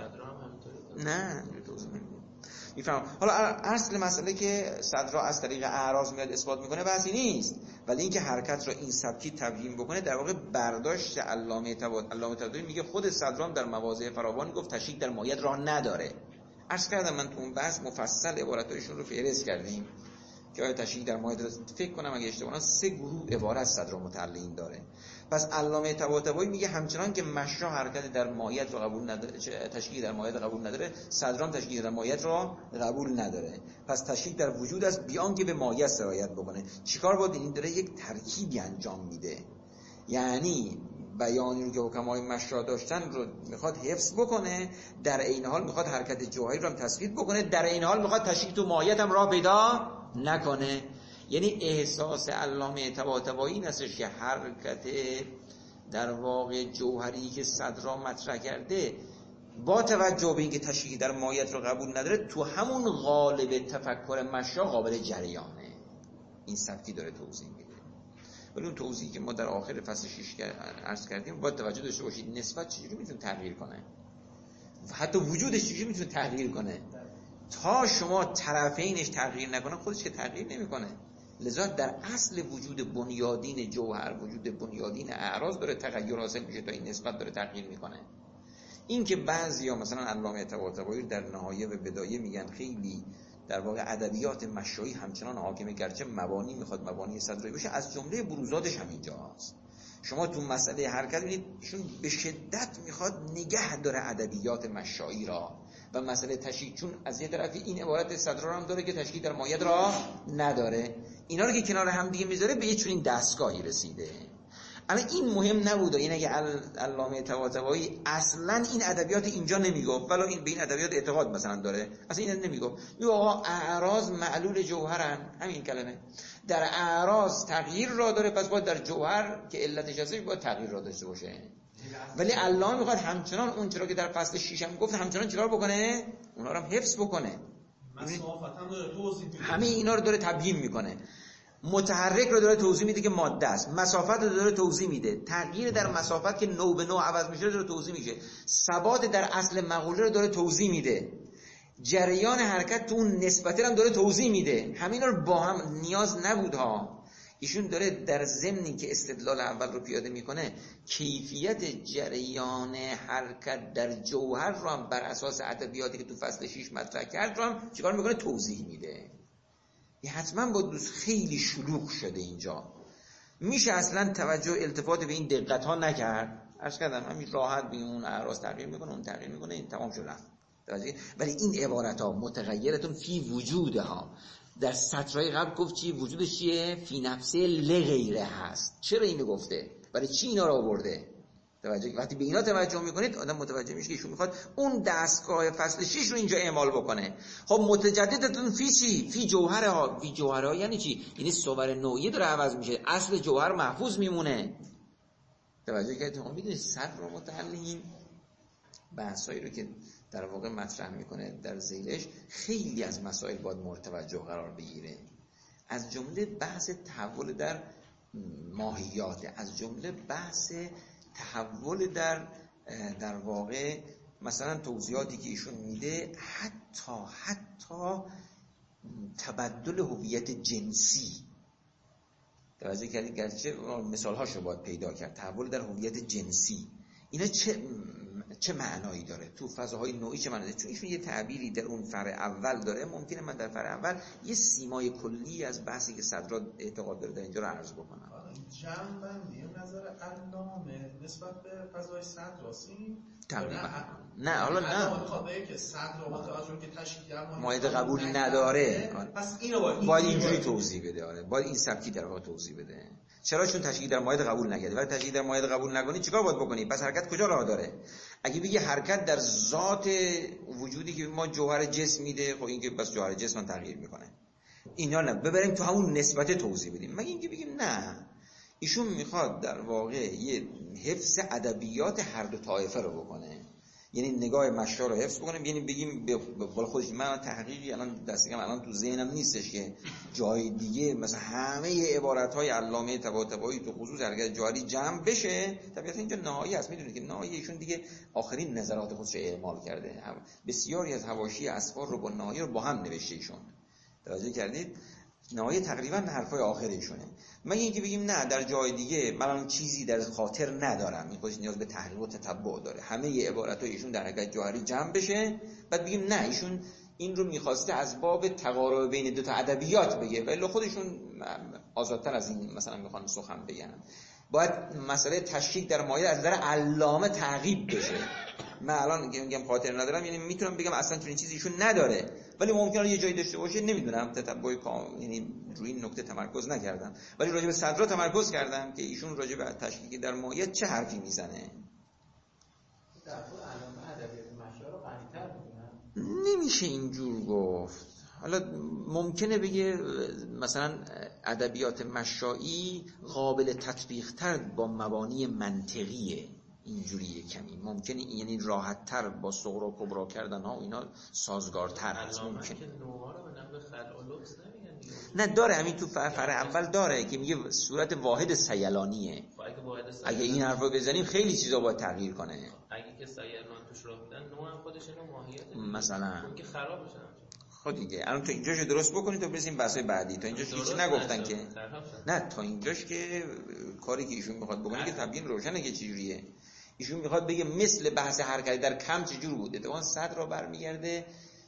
نه توضیح نمیده. میفهم. حالا اصل مسئله که صدرا از طریق اعراض میاد اثبات میکنه بحثی نیست، ولی اینکه حرکت رو این سبکی تبیین بکنه در واقع برداشت علامه طباطبایی میگه. خود صدرا هم در مواضع فراوانی گفت تشکیک در ماهیت راه نداره. عرض کردم من تو اون بحث مفصل عباراتایشون رو فهرست کردیم که آیا تشکیک در ماهیت، فکر کنم اگه اشتباه نکنم 3 گروه عبارت صدرا متعلقین داره. پس علامه طباطبایی میگه همچنان که مشا حرکت در ماهیت رو قبول نداره، تشکیک در ماهیت قبول نداره، صدران تشکیک در ماهیت رو قبول نداره. پس تشکیک در وجود است بیان که به ماهیت سرایت بکنه. چیکار بود؟ این داره یک ترکیبی انجام میده، یعنی بیانی رو که حکمای مشا داشتن رو میخواد حفظ بکنه، در این حال میخواد حرکت جوهری رو هم تثبیت بکنه، در این حال میخواد تشکیک تو ماهیت هم راه پیدا نکنه. یعنی احساس علامه طباطبایی این هستش که حرکت در واقع جوهری که صدرا مطرح کرده با توجه به اینکه تشکیک در ماهیت رو قبول نداره، تو همون قالب تفکر مشا قابل جریانه. این سبکی داره توضیح میده. ولی اون توضیحی که ما در آخر فصل 6 عرض کردیم باید توجه داشته باشید نسبت چجوری میتونه تغییر کنه، حتی وجودش چجوری میتونه تغییر کنه. تا شما طرفینش تغییر نکنه خودش که تغییر نمیکنه. لذا در اصل وجود بنیادین جوهر، وجود بنیادین اعراض داره تغییر حاصل میشه، تا این نسبت داره تغییر میکنه. این که بعضیا مثلا علامه طباطبایی در نهایه و بدایه میگن خیلی در واقع ادبیات مشایی همچنان حاکمه، گرچه مبانی میخواد مبانی صدرایی باشه. از جمله بروزاتش همینجاست. شما تو مسئله حرکت ببینید ایشون به شدت میخواد نگه داره ادبیات مشایی را و مسئله تشکیک، چون از یه طرفی این عبارت صدرا هم داره که تشکیک در مایه را نداره، اینا رو که کنار هم دیگه میذاره به یه چنین دستگاهی رسیده. اما این مهم نبوده، این اگه علامه طباطبایی اصلا این ادبیات اینجا نمیگفت، ولی این به این ادبیات اعتقاد مثلا داره، اصلا این نمیگفت، میگه آقا اعراض معلول جوهرن، همین کلمه، در اعراض تغییر را داره، پس باید در جوهر که علتش هستش باید تغییر را داشته باشه. ولی علامه میخواد همچنان اون چرا که در فصل 6 هم گفت همچنان چیکار بکنه؟ اونا رو هم حفظ بکنه، مسافت هم داره توضیح میده، همه اینا رو داره تبیین میکنه. متحرک رو داره توضیح میده که ماده است، مسافت رو داره توضیح میده، تغییر در مسافت که نوع به نوع عوض میشه رو داره توضیح میشه، ثبات در اصل مقوله رو داره توضیح میده، جریان حرکت تو اون نسبته هم داره توضیح میده. همینا رو با هم نیاز نبود ها. ایشون داره در ضمنی که استدلال اول رو پیاده میکنه کیفیت جریان حرکت در جوهر رو هم بر اساس ادبیاتی که تو فصل 6 مطرح کرد رو هم چیکار میکنه؟ توضیح میده. یه حتما با دوست خیلی شلوغ شده اینجا، میشه اصلا توجه التفات به این دقت ها نکرد. عرض کردم همین راحت به اون اعراض تغییر میکنه، اون تغییر میکنه، این تمام شد رفت. ولی این عبارت ها متغیرتون فی وجودها، در سطرهای قبل گفت چی وجودش چیه؟ فی نفسه لغیره هست. چرا اینو گفته؟ برای چی اینا رو آورده؟ وقتی به اینا توجه میکنید آدم متوجه میشه که ایشون میخواد اون دستگاه فصل 6 رو اینجا اعمال بکنه. خب متجددتون فی چی؟ فی جوهرها. فی جوهرها یعنی چی؟ یعنی صور نوعی داره عوض میشه، اصل جوهر محفوظ میمونه. توجه کردید؟ هم میدونید صدر و متعلیم بحثایی رو که در واقع مطرح میکنه در ذیلش خیلی از مسائل باید مورد توجه قرار بگیره، از جمله بحث تحول در ماهیات، از جمله بحث تحول در واقع مثلا توضیحاتی که ایشون میده، حتی تبدل هویت جنسی. توجه کردید؟ گرچه مثال هاشو باید پیدا کرد. تحول در هویت جنسی اینا چه معنایی داره تو فضاهای نوعی، چه معنایی داره؟ چون ایشون یه تعبیری در اون فرع اول داره، ممکنه من در فرع اول یه سیمای کلی از بحثی که صدرا اعتقاد داره در اینجا رو عرض بکنم. جنبندی نظر علامه نسبت به فضای صدراسی تقریبا نه، حالا نه خواهده که صدر با توجه که تشکیل در مایه قبول نداره، پس اینو باید اینجوری توضیح بده. آره باید این سبکی در واقع توضیح بده. چرا؟ چون تشکیل در مایه قبول نکرده. ولی تشکیل در مایه قبول نکنی چیکار باید بکنی؟ پس حرکت کجا راه داره؟ اگه بگی حرکت در ذات وجودی که ما جوهر جسم میده، خب این که بس جوهر جسم تغییر میکنه، اینا نه، ببریم تو همون نسبت توضیح بدیم. مگه اینکه بگیم نه، ایشون میخواد در واقع یه حفظ ادبیات هر دو طایفه رو بکنه، یعنی نگاه مشا رو حفظ بکنه، یعنی بگیم به قول خودش، من تحقیقی الان دستگم الان تو ذهنم نیستش که جای دیگه مثلا همه عبارت‌های علامه طباطبایی تو خصوص حرکت جوهری جمع بشه. طبیعتا اینجا نهایی است، میدونید که نهایی ایشون دیگه آخرین نظرات خودش رو اعمال کرده، بسیاری از حواشی اسفار رو با نهایی رو با هم نوشته ایشون. توجه کردید؟ نهایی تقریبا حرفای آخر ایشونه. مگه اینکه بگیم نه در جای دیگه من چیزی در خاطر ندارم، این خودش نیاز به تحقیق و تتبع داره، همه عباراتای ایشون در حرکت جوهری جمع بشه، بعد بگیم نه ایشون این رو می‌خواسته از باب تقارب بین دو تا ادبیات بگه، ولی خودشون آزادتر از این مثلا میخوان سخن بگن. باید مسئله تشکیک در مایه از نظر علامه تعقیب بشه. من الان میگم خاطر ندارم، یعنی میتونم بگم اصلا چنین چیزی ایشون نداره، ولی ممکنه یه جایی داشته باشه، نمیدونم، تتبع یعنی روی این نکته تمرکز نکردم، ولی راجع به صدرا تمرکز کردم که ایشون راجع به تشکیک در مایه چه حرفی میزنه. در واقع علامه ادبیات مشا رو غنی‌تر می‌دونن. نمیشه اینجور گفت. حالا ممکنه بگه مثلا ادبیات مشایی قابل تطبیق تر با مبانی منطقیه، اینجوریه کمی ممکنه، یعنی راحت تر با صغرا و کبرا کردن ها و اینا سازگارتر هست. ممکنه که نوها رو به نحو خلع و لبس نمیگن دیگه. نه داره، همین تو فرع اول داره که میگه صورت واحد سیلانیه. اگه این حرفو بزنیم خیلی چیزا باید تغییر کنه. اگه که سیلان توش راه میدن نو هم خودش اینو ماهیت مثلا اون که خراب میشه. خود دیگه الان تو اینجاشو درست بکنید تا برسیم بحث‌های بعدی. تا اینجاش هیچ نگفتن که نه، تا اینجاش که کاری که ایشون میخواد بکنه که تبیین روشنه که چجوریه. ایشون میخواد بگه مثل بحث حرکت در کم چجور بود. اتفاقا صدر را برمیگرده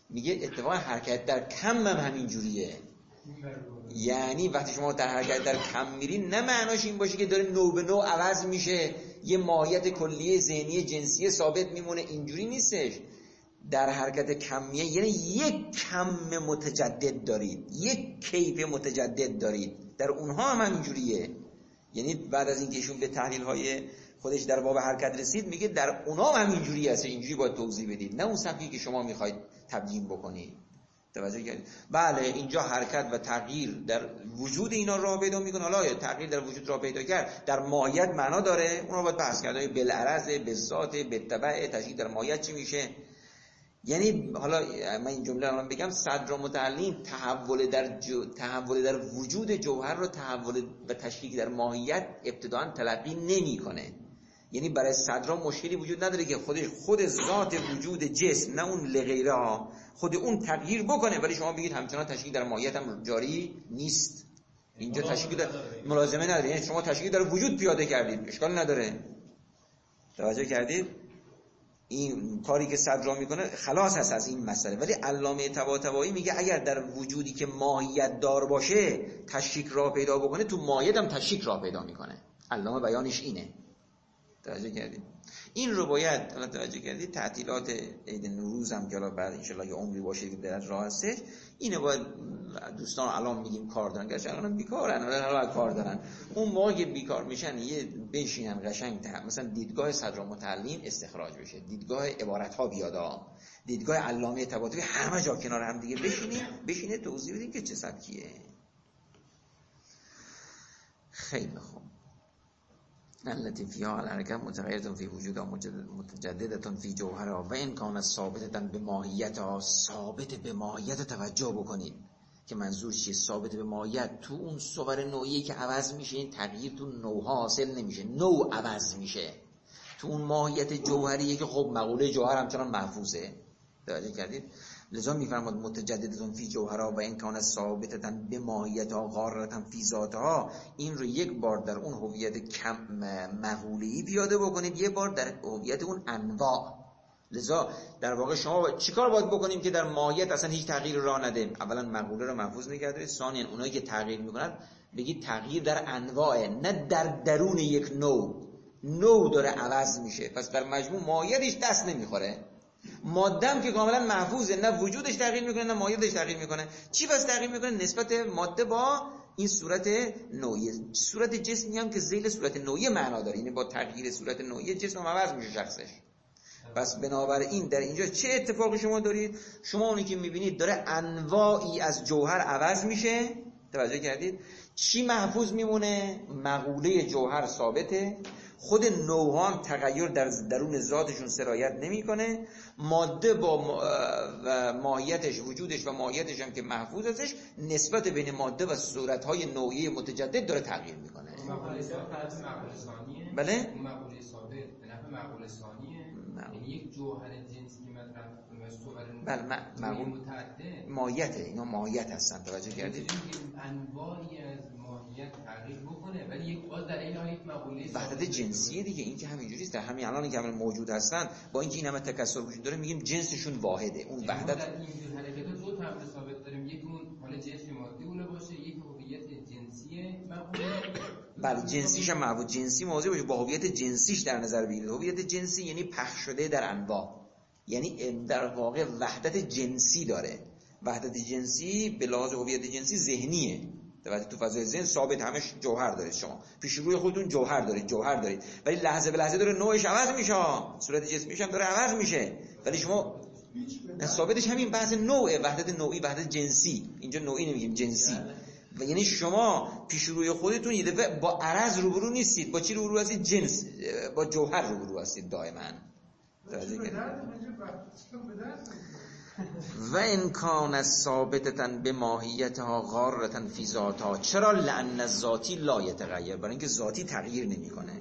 میگه اتفاقا حرکت در کم هم همین جوریه. یعنی وقتی شما در حرکت در کم میرین نه معناش این باشه که داره نوع به نوع عوض میشه، یه ماهیت کلیه ذهنی جنسی ثابت میمونه، اینجوری نیستش. در حرکت کمیه یعنی یک کم متجدد دارید، یک کیف متجدد دارید، در اونها هم همینجوریه. یعنی بعد از اینکه ایشون به تحلیل های خودش در باب حرکت رسید میگه در اونها هم همینجوری هست، اینجوری باید توضیح بدید، نه اون سبکی که شما میخواید تبیین بکنید. توجه کردید؟ بله اینجا حرکت و تغییر در وجود اینا راه پیدا میکنه. حالا تغییر در وجود راه پیدا کرد در ماهیت معنا داره، اون رو باید بحث کرد. بالعرض، بالذات، بالتبع، تشکیل در ماهیت چی میشه؟ یعنی حالا من این جمله رو بگم، صدرالمتعلین تحول در وجود جوهر رو تحول و تشکیل در ماهیت ابتداً تلقی نمیکنه. یعنی برای صدرا مشکلی وجود نداره که خود ذات وجود جسم، نه اون لغیره ها، خود اون تغییر بکنه، ولی شما بگید همچنان تشکیل در ماهیت هم جاری نیست. اینجا تشکیل در ملازمه نداره، یعنی شما تشکیل در وجود پیاده کردید، اشکال نداره. توجه کردید؟ این کاری که صدرا میکنه خلاص هست از این مسئله. ولی علامه طباطبایی میگه اگر در وجودی که ماهیت دار باشه تشکیل راه پیدا بکنه، تو ماهیت هم تشکیل راه پیدا میکنه. علامه بیانش اینه. توجه کردید؟ این رو باید توجه کردید تعطیلات عید نوروز هم که حالا بعد ان شاءالله یه عمری باشه که در راه هستش، اینو باید دوستان الان میگیم کار دارن، گرچه الان بیکارن ولی حالا کار دارن، اون موقع که بیکار میشن یه بشینن قشنگ مثلا دیدگاه صدرالمتعلین استخراج بشه، دیدگاه عبارت ها بیاد، دیدگاه علامه طباطبایی، همه جا کنار هم دیگه بشینه توضیح بدیم که چه سبکیه. خیلی خوب. التي فيها الحركة متغيرة في وجودها متجددة في جوهرها و این کانت ثابتة بماهیتها. ثابت به ماهیت توجه بکنید که منظور چیه؟ ثابت به ماهیت. تو اون صور نوعی که عوض میشه این تغییر تو نوعها حاصل نمیشه، نوع عوض میشه. تو اون ماهیت جوهریه که خب مقوله جوهر همچنان محفوظه. توجه کردید؟ لذا میفرماد متجددتون فی جوهرها و این کانت ثابتتن به ماهیتها غارتن فی ذاتها. این رو یک بار در اون هویت کم مقوله‌ای پیاده بکنید، یک بار در هویت اون انواع. لذا در واقع شما چیکار باید بکنیم که در ماهیت اصلا هیچ تغییر راه نده؟ اولا مقوله رو محفوظ نگه دارید، ثانیا اونایی که تغییر میکنن بگید تغییر در انواع، نه در درون یک نوع داره عوض میشه. پس در مجموع ماهیتش دست نمیخوره. ماده‌ام که کاملا محفوظه، نه وجودش تغییر میکنه نه ماهیتش تغییر میکنه. چی پس تغییر میکنه؟ نسبت ماده با این صورت نوعی. صورت جسمی هم که ذیل صورت نوعی معنا داره، یعنی با تغییر صورت نوعی جسم هم عوض میشه شخصش. پس بنابراین در اینجا چه اتفاقی شما دارید؟ شما اونی که میبینید داره انواعی از جوهر عوض میشه. توجه کردید؟ چی محفوظ میمونه؟ مقوله جوهر ثابته، خود نوعها هم تغییر در درون ذاتشون سرایت نمیکنه، ماده با ماهیتش، وجودش و ماهیتش هم که محفوظ ازش، نسبت بین ماده و صورتهای نوعی متجدد داره تغییر میکنه. مقوله ثانیه. بله؟ اون مقوله ثابت به نفع مقوله ثانیه، یعنی یک جوهر جنسی که مطرح بله ماهیته، اینا ماهیت هستن. توجه کردید؟ انواعی از ماهیت تغییر بکنه ولی یک باز در این حالت مقوله وحدت جنسیه دیگه. این که همینجوری است، در همین الان که همین موجود هستن با اینکه این همه تکثر وجود داره میگیم جنسشون واحده. اون وحدت در این حرکت دو تا ثابت داریم، یک اون حالا جسمی مادی اون باشه، یک هویت جنسی مقوله. بله جنسیش هم معبود جنسی موضوع باشه، با هویت جنسیش در نظر بگیرید. هویت جنسی یعنی پخش شده در انواع، یعنی در واقع وحدت جنسی داره. وحدت جنسی به لحاظ هویت جنسی ذهنیه. تو فضای ذهن ثابت همش جوهر دارید، شما پیش روی خودتون جوهر دارید ولی لحظه به لحظه داره نوعش عوض میشه، صورت جسمیش هم داره عوض میشه، ولی شما ثابتش همین بحث نوعه، وحدت نوعی، وحدت جنسی. اینجا نوعی نمیگیم جنسی. و یعنی شما پیش روی خودتون یه دفعه با عرض روبرو نیستید. با چی روبرو هستید؟ جنس، با جوهر روبرو هستید دائما. و این کان ثابتتن به ماهیتها غارتن فی ذاتها. چرا؟ لأن الذاتی لا یتغیر، برای اینکه ذاتی تغییر نمیکنه.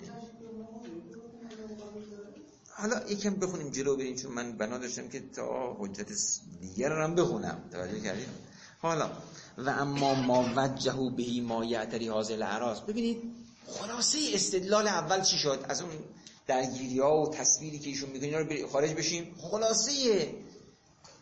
حالا یکم بخونیم جلو بریم، چون من بنا داشتم که تا حجت دیگر رو هم بخونم. توجه کردید؟ حالا و اما ما وجهو بهی ما یعتری حاضر الاعراض. ببینید خلاصه استدلال اول چی شد؟ از اون درگیری‌ها و تصویری که ایشون میگن اینا رو خارج بشیم. خلاصه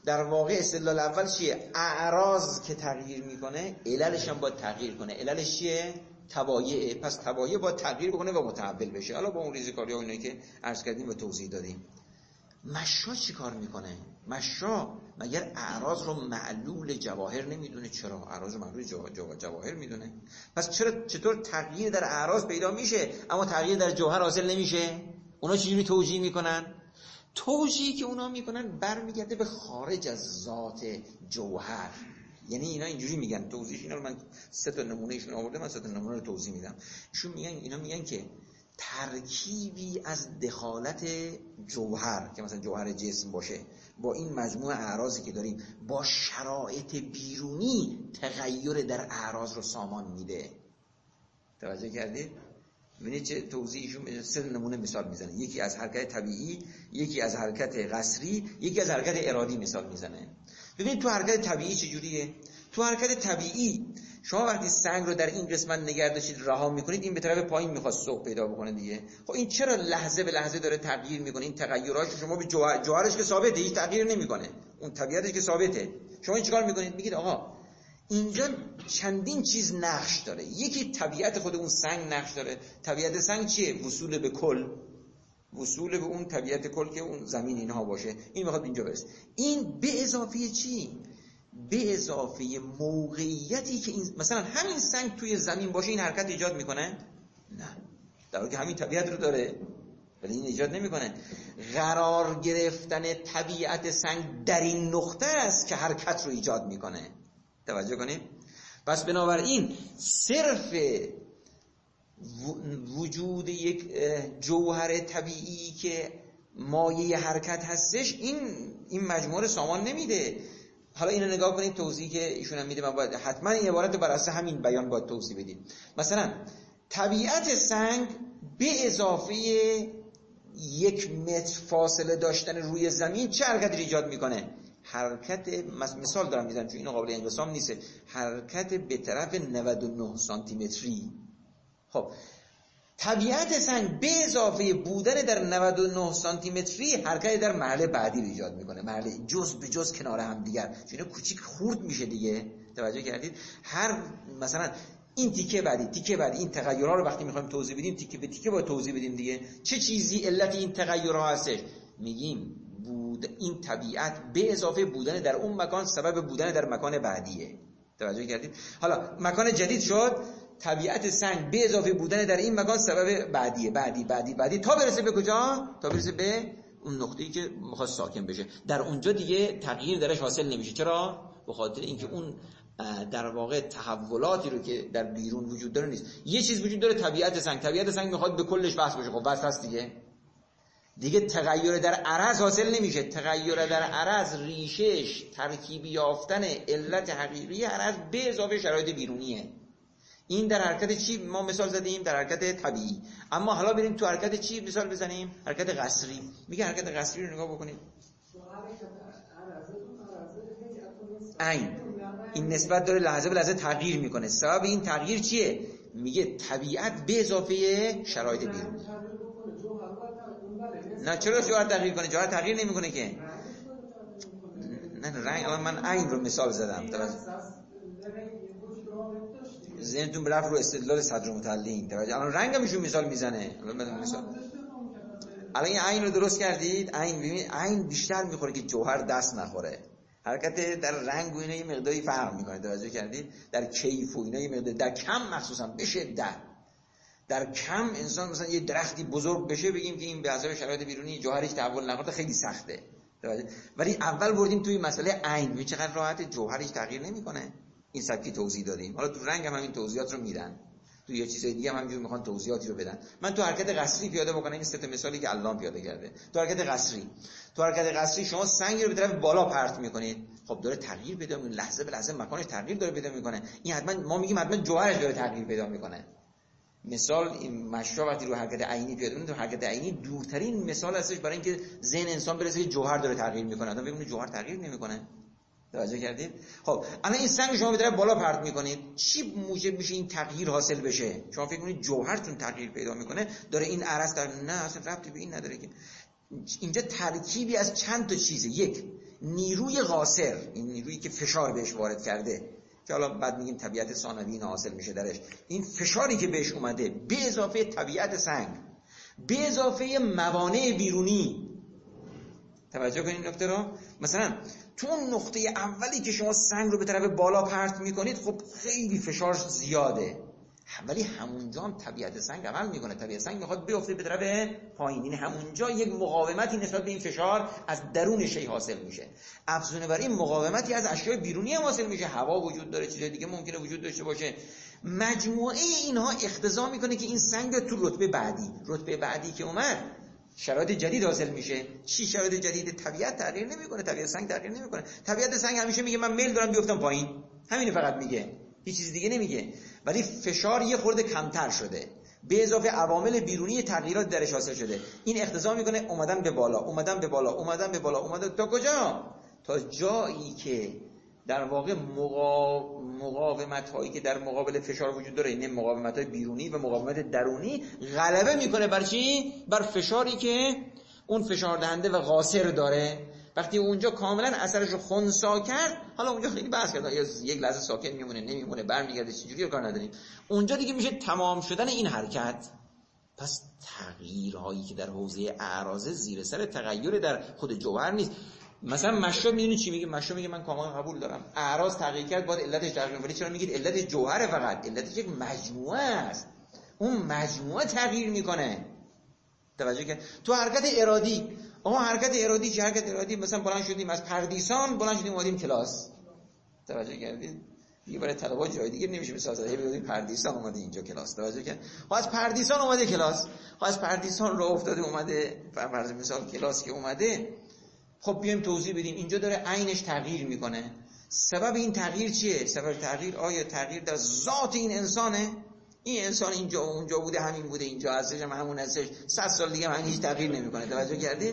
در واقع استدلال اول چیه؟ اعراض که تغییر میکنه عللش هم باید تغییر کنه. عللش چیه؟ تبایعه. پس تبایع باید تغییر بکنه و متحول بشه. حالا با اون ریزکاری ها اینایی که عرض کردیم و توضیح دادیم. مشا چی کار میکنه؟ مشا مگر اعراض رو معلول جواهر نمیدونه؟ چرا؟ اعراض رو معلول جواهر میدونه. پس چطور تغییر در اعراض پیدا میشه اما تغییر در جوهر حاصل نمیشه؟ اونا چجوری توجیه میکنن؟ توجیهی که اونا میکنن برمیگرده به خارج از ذات جوهر. یعنی اینا اینجوری میگن، توضیح اینا رو من 3 نمونه ایشون آورده، من 3 نمونه رو توضیح میدم. اینا میگن که ترکیبی از دخالت جوهر که مثلا جوهر جسم باشه با این مجموعه اعراضی که داریم با شرایط بیرونی تغییر در اعراض رو سامان میده. توجه کردید؟ ببینید چه توضیحشون. 3 نمونه مثال میزنه. یکی از حرکت طبیعی، یکی از حرکت قصری، یکی از حرکت ارادی مثال میزنه. ببینید تو حرکت طبیعی چجوریه؟ تو حرکت طبیعی شما وقتی سنگ رو در این قسمت نگه داشتید رها میکنید، این به طرف پایین میخواد سوق پیدا بکنه دیگه. خب این چرا لحظه به لحظه داره تغییر میکنه؟ این تغییراش شما به جوهرش که ثابته، هیچ تغییر نمیکنه، اون طبیعتش که ثابته. شما این چیکار میکنید؟ میگید آقا اینجا چندین چیز نقش داره. یکی طبیعت خود اون سنگ نقش داره. طبیعت سنگ چیه؟ وصول به کل، وصول به اون طبیعت کل که اون زمین اینها باشه. این میخواد اینجا برسه. این به اضافه چی؟ به اضافه موقعیتی که این مثلا همین سنگ توی زمین باشه این حرکت ایجاد میکنه؟ نه، در حالی که همین طبیعت رو داره ولی این ایجاد نمیکنه. قرار گرفتن طبیعت سنگ در این نقطه است که حرکت رو ایجاد میکنه. توجه کنید. پس بنابراین صرف وجود یک جوهر طبیعی که مایه حرکت هستش این مجموعه سامان نمیده. حالا اینو نگاه کنید، توضیحی که ایشون هم میده من باید حتما این عبارت بر اساس همین بیان باید توضیح بدیم. مثلا طبیعت سنگ به اضافه 1 متر فاصله داشتن روی زمین چه حرکتی ایجاد میکنه؟ حرکت مثال دارم میزنم چون اینو قابل انقسام نیست. حرکت به طرف 99 سانتی متری. خب طبیعت سنگ به اضافه بودن در 99 سانتی متری حرکت در مرحله بعدی رو ایجاد میکنه، مرحله جز به جز کنار هم دیگر، چون کوچیک خورد میشه دیگه. توجه کردید؟ هر مثلا این تیکه بعدی این تغیرها رو وقتی میخوایم توضیح بدیم تیکه به تیکه باید توضیح بدیم دیگه. چه چیزی علت این تغیرها هستش؟ میگیم این طبیعت به اضافه بودن در اون مکان سبب بودن در مکان بعدیه. توجه کردید؟ حالا مکان جدید شد، طبیعت سنگ به اضافه بودن در این مکان سبب بعدی تا برسه به کجا؟ تا برسه به اون نقطه‌ای که میخواد ساکن بشه. در اونجا دیگه تغییر درش حاصل نمیشه. چرا؟ به خاطر اینکه اون در واقع تحولاتی رو که در بیرون وجود داره نیست. یه چیز وجود داره، طبیعت سنگ میخواد به کلش وصل بشه. خب وصل هست دیگه تغییر در عرض حاصل نمیشه. تغییر در عرض ریشش ترکیبی یافتن علت حقیقی عرض به اضافه شرایط بیرونیه. این در حرکت چی ما مثال زدیم؟ در حرکت طبیعی. اما حالا بریم تو حرکت چی مثال بزنیم؟ حرکت قصری. میگه حرکت قصری رو نگاه بکنید. این نسبت داره لحظه به لحظه تغییر میکنه. سبب این تغییر چیه؟ میگه طبیعت به اضافه شرایط بیرون. نه چرا جوهر تغییر کنه؟ جوهر تغییر نمیکنه که. نه رنگ، الان من عین رو مثال زدم. ذهنتون برفت رو استدلال صدر متعلین. توجه، الان رنگ هم ایشون مثال میزنه. الان این عین رو درست کردید. عین ببینید، عین بیشتر میخوره که جوهر دست نخوره. حرکت در رنگ و اینا یه مقداری فرق میکنه. توجه کردید؟ در کیف و اینا یه مقداری، در کم مخصوصا به شدت. در کم انسان مثلا یه درختی بزرگ بشه بگیم که این به حسب شرایط بیرونی جوهرش تحول نکنه خیلی سخته. ولی اول بردیم توی مسئله عین، ببین چقدر راحت، جوهرش تغییر نمیکنه. این سبکی توضیح دادیم. حالا تو رنگ هم همین توضیحات رو میدن. تو یه چیزای دیگه هم همینجوری میخوان توضیحاتی رو بدن. من تو حرکت قصری پیاده بکنم این 3 مثالی که الان پیاده کرده. تو حرکت قصری شما سنگ رو به طرف بالا پرت میکنید. خب داره تغییر پیدا میکنه، لحظه به لحظه مکانش تغییر داره پیدا میکنه. این حتما ما میگیم حتما جوهرش داره تغییر پیدا میکنه. مثال این مشا وقتی رو حرکت عینی پیاده میکنه، تو حرکت عینی دورترین مثال هستش برای اینکه ذهن انسان برسه که جوهر داره تغییر میکنه. آدم ببینه جوهر تغییر نمیکنه. توجه کردید؟ خب الان این سنگ شما به طرف بالا پرت میکنید، چی موجب میشه این تغییر حاصل بشه؟ شما فکر کنید جوهرتون تغییر پیدا میکنه، داره این عرض در نه، اصلا ربطی به این نداره که اینجا ترکیبی از چند تا چیزه. یک، نیروی قاصر، این نیرویی که فشار بهش وارد کرده که حالا بعد میگیم طبیعت ثانوی اینا حاصل میشه درش، این فشاری که بهش اومده به اضافه طبیعت سنگ، به اضافه موانع بیرونی. توجه کنید نکته رو. مثلا تو اون نقطه اولی که شما سنگ رو به طرف بالا پرت میکنید، خب خیلی فشار زیاده، ولی همونجا هم طبیعت سنگ عمل میکنه. طبیعت سنگ میخواد بیفته به طرف پایین، این همونجا یک مقاومتی نسبت به این فشار از درون شی حاصل میشه. افزونه بر این مقاومتی از اشیاء بیرونی هم حاصل میشه، هوا وجود داره، چیزای دیگه ممکنه وجود داشته باشه. مجموعه اینها اقتضا میکنه که این سنگ تو رتبه بعدی که اومد شرایط جدید حاصل میشه. چی شرایط جدید؟ طبیعت تغییر نمیکنه، طبیعت سنگ تغییر نمیکنه. طبیعت سنگ همیشه میگه من میل دارم بیفتم پایین، همین فقط میگه، هیچ چیز دیگه نمیگه. ولی فشار یه خورده کمتر شده، به اضافه عوامل بیرونی تغییرات درش حاصل شده. این اقتضا میکنه اومدن به بالا. تا کجا؟ تا جایی که در واقع مقاومت هایی که در مقابل فشار وجود داره، این مقاومت های بیرونی و مقاومت درونی غلبه میکنه بر چی؟ بر فشاری که اون فشار دهنده و قاصر داره. وقتی اونجا کاملا اثرش رو خنثی کرد، حالا اونجا خیلی بحث کرد یا یک لحظه ساکن میمونه نمیمونه برمیگرده چجوری رو کار نداریم. اونجا دیگه میشه تمام شدن این حرکت. پس تغییرهایی که در حوزه اعراضه زیر سر تغییر در خود جوهر نیست. مثلا مشرب میدونی چی میگه؟ مشرب میگه من کاملا قبول دارم اعراض تغییر کرد باید علتش تغییر، ولی چرا میگید علت جوهره؟ فقط علتش یک مجموعه است، اون مجموعه تغییر میکنه. توجه کرد؟ تو حرکت ارادی، حرکت ارادی چی؟ حرکت ارادی مثلا بلند شدیم از پردیسان بلند شدیم اومدیم کلاس. توجه کردید؟ دیگه برای طلبه جای دیگه نمیشه بسازه، بیادیم پردیسان اومده اینجا کلاس. توجه کرد؟ از پردیسان اومده کلاس، از پردیسان راه افتاده اومده فرض مثال کلاس که اومده. خب بیایم توضیح بدیم. اینجا داره عینش تغییر میکنه. سبب این تغییر چیه؟ سبب تغییر آیا تغییر در ذات این انسانه؟ این انسان اینجا اونجا بوده، همین بوده، اینجا هستش همون هستش، 100 سال دیگه هم هیچ تغییر نمیکنه. توجه کردید؟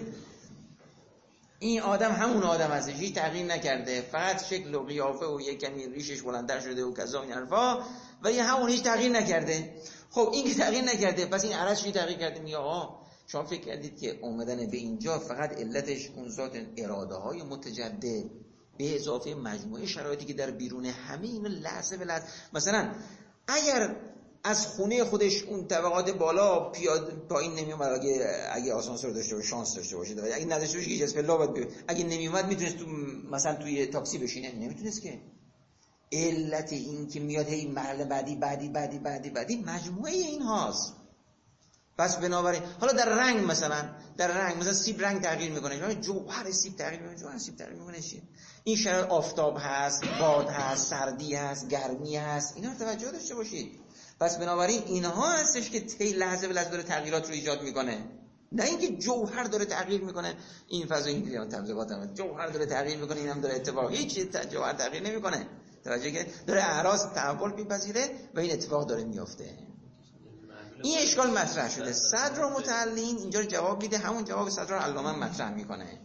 این آدم همون آدم هستش، هیچ تغییر نکرده، فقط شکل و قیافه و یک کمی ریشش بلندتر شده و کذا این حرفا، ولی همون هیچ تغییر نکرده. خب این که تغییر نکرده، پس این عرض چی تغییر کرده؟ میگه شما فکر کردید که اومدن به اینجا فقط علتش اون ذات اراده های متجدد به اضافه مجموعه شرایطی که در بیرون همه اینو لحظه به لحظه. مثلا اگر از خونه خودش اون طبقات بالا پایین نمیومد، اگه آسانسور داشته باشه شانس داشته باشه، اگه نداشته باشه که جسم الله باید اگه نمیومد میتونست تو مثلا توی تاکسی بشینه، نمیتونست که. علت این که میاد هی مرحله بعدی مجموعه این هاست. پس بنابراین حالا در رنگ مثلا سیب رنگ تغییر میکنه، جوهر سیب تغییر میکنه چی؟ این شرایط آفتاب هست، باد هست، سردی هست، گرمی هست، اینا رو توجه داشته باشید. پس بنابراین اینها هستش که طی لحظه به لحظه داره تغییرات رو ایجاد میکنه، نه اینکه جوهر داره تغییر میکنه. این فضا این تمزقات هم جوهر داره تغییر میکنه، اینم داره اتفاق، هیچ جوهر تغییر نمیکنه. توجه کنید، داره اعراض تحول میپذیره و این اتفاق داره میفته. این اشکال مطرح شده. صدر متعلین اینجا جواب میده، همون جواب صدر علامه مطرح میکنه.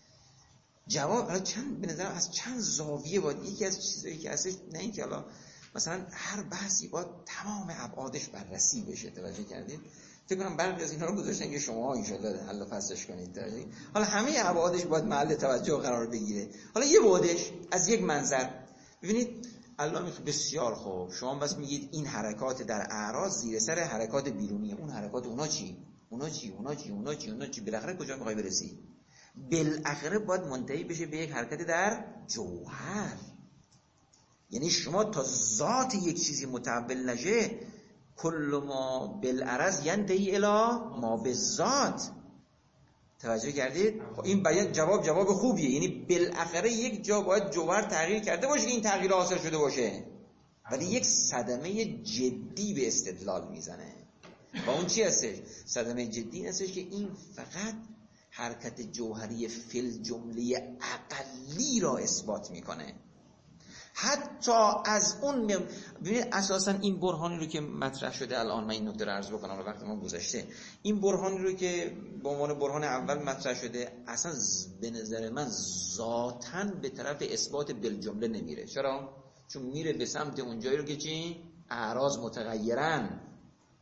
جواب حالا به نظر از چند زاویه بود. یکی از چیزایی که هستش، نه اینکه حالا مثلا هر بحثی باید تمام ابعادش بررسی بشه. توجه کردید؟ فکر کنم بعضی از اینا رو گذاشتن که شما ان شاءالله حل و فصلش کنید. حالا همه ابعادش باید محل توجه قرار بگیره. حالا یه بعدش از یک منظر ببینید، علامه بسیار خوب، شما بس میگید این حرکات در اعراض زیر سر حرکات بیرونیه. اون حرکات اونا چی؟ بالاخره کجا میخوای برسی؟ بالاخره باید منتهی بشه به یک حرکت در جوهر. یعنی شما تا ذات یک چیزی متحول نشه، کل ما بالعرض ینتهی الی ما بالذات. توجه کردید؟ این بیان جواب خوبیه. یعنی بالاخره یک جا باید جوهر تغییر کرده باشه که این تغییر حاصل شده باشه، ولی یک صدمه جدی به استدلال میزنه. و اون چی هستش؟ صدمه جدی هستش که این فقط حرکت جوهری فل جمله اقلی را اثبات میکنه. حتی از اون ببینید اساسا این برهانی رو که مطرح شده الان، من این نکته رو عرض بکنم، وقت ما گذشته. این برهانی رو که به عنوان برهان اول مطرح شده، اصلا به نظر من ذاتاً به طرف اثبات بالجمله نمیره. چرا؟ چون میره به سمت اون جایی رو که چی؟ اعراض متغیرن.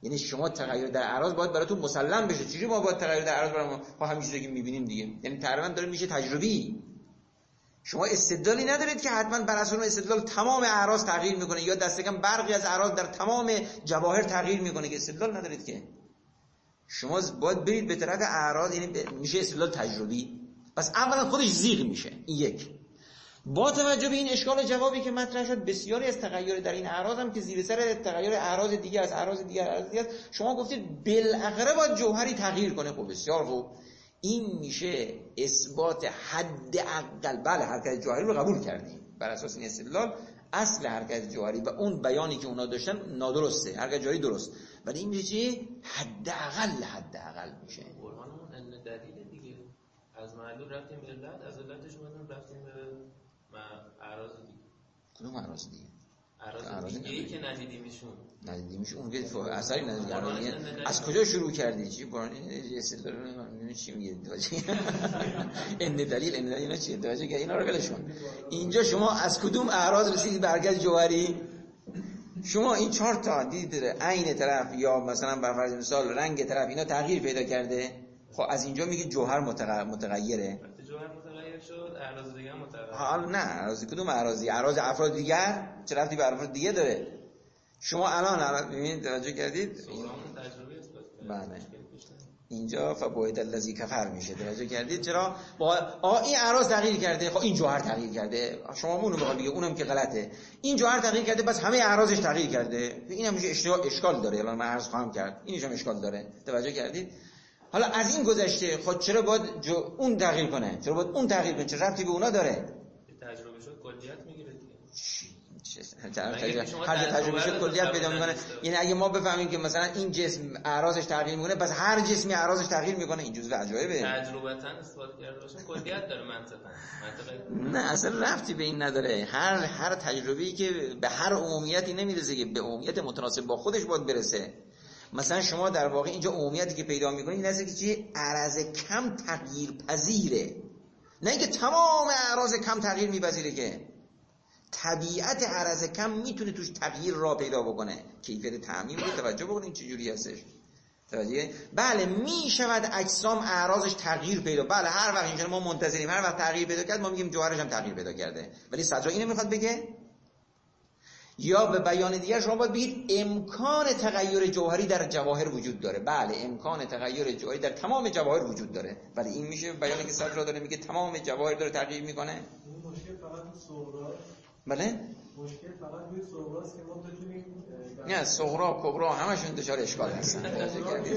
یعنی شما تغییر در اعراض باید براتون مسلم بشه. چجوری ما باید تغییر در اعراض برام همین چیزی که می‌بینیم دیگه، یعنی تقریبا داره میشه تجربی. شما استدلالی ندارید که حتما بر اساس اون استدلال تمام اعراض تغییر میکنه یا دست کم برخی از اعراض در تمام جواهر تغییر میکنه، که استدلال ندارید که. شما باید برید به طرف اعراض، یعنی میشه استدلال تجربی. پس اولا خودش زیغ میشه. این یک. با توجه به این اشکال و جوابی که مطرح شد، بسیاری از تغییر در این اعراض هم که زیر سر تغییر اعراض دیگه از اعراض دیگه شما گفتید بالاخره باید جوهری تغییر کنه. خب بسیار خوب، این میشه اثبات حداقل. بله حرکت جوهری رو قبول کردیم بر اساس این استدلال. اصل حرکت جوهری و اون بیانی که اونا داشتن نادرسته، حرکت جوهری درست، ولی این میشه چی؟ حداقل میشه. قرآنمون ان دلیل دیگه. از معلول رفتیم به علت، از علتش اومدیم رفتیم به اعراض دیگه. کدوم اعراض دیگه؟ اعراض دیگه‌ای که ندیدیمشون اون که اثری نداره. از کجا شروع کردی؟ چی قرآن استدلال نمیدونم چی میگه ان دلیل اینا چیه؟ توجه که اینا رو ولشون. اینجا شما از کدوم اعراض رسیدید به حرکت جوهری؟ شما این 4 تا دیدید عین طرف یا مثلا بر فرض مثال رنگ طرف اینا تغییر پیدا کرده. خب از اینجا میگه جوهر متغیره. جوهر متغیر شد، اعراض دیگه هم متغیر. حالا نه، اعراض کدوم اعراضی؟ اعراض افراد دیگر چه ربطی به افراد دیگه داره؟ شما الان ببینید توجه کردید؟ تجربه است. بله. اینجا فبعد الذی کفر میشه. توجه کردید؟ چرا؟ این اعراض تغییر کرده، خب این جوهر تغییر کرده. شما اونو بخواد بگه اونم که غلطه. این جوهر تغییر کرده بس همه اعراضش تغییر کرده. اینم میشه اشکال داره. الان من عرض خواهم کرد. اینش هم اشکال داره. توجه کردید؟ حالا از این گذشته خود چرا باید اون تغییر کنه؟ چرا باید اون تغییر کنه؟ چه ربطی به اونا داره؟ تجربه شد کلیت میگیره دیگه. هر تجربه شد کلیت پیدا میکنه. یعنی اگه ما بفهمیم که مثلا این جسم اعراضش تغییر میکنه، پس هر جسمی اعراضش تغییر میکنه، این جزء عجایبه. تجربتاً اثبات کرده باشه کلیت داره منطقاً. نه اصلا ربطی به این نداره. هر تجربه‌ای که به هر عمومیتی نمیرسه که به عمومیت متناسب با خودش باید برسه. مثلا شما در واقع اینجا عمومیتی که پیدا میکنید این است که چی؟ عرض کم تغییر پذیره. نه اینکه تمام اعراض کم تغییر میپذیره، که طبیعت عرض کم میتونه توش تغییر را پیدا بکنه. کیفیت تعمیم رو توجه بکنید چه جوری هستش. توجه؟ بله میشود اجسام اعراضش تغییر پیدا. بله هر وقت اینجا ما منتظریم هر وقت تغییر پیدا کرد ما میگیم جوهرش هم تغییر پیدا کرده. ولی صدرا اینو میخواد بگه؟ یا به بیان دیگر شما باید بگید امکان تغییر جوهری در جواهر وجود داره. بله امکان تغییر جوهری در تمام جواهر وجود داره، ولی این میشه بیانی که صدرا داره میگه تمام جواهر داره تغییر میکنه. این مشکل فقط تو صغرا. بله مشکل فقط توی صغراست که ما بتونیم نه صغرا کبرا همشون دچار اشکال هستن. اگر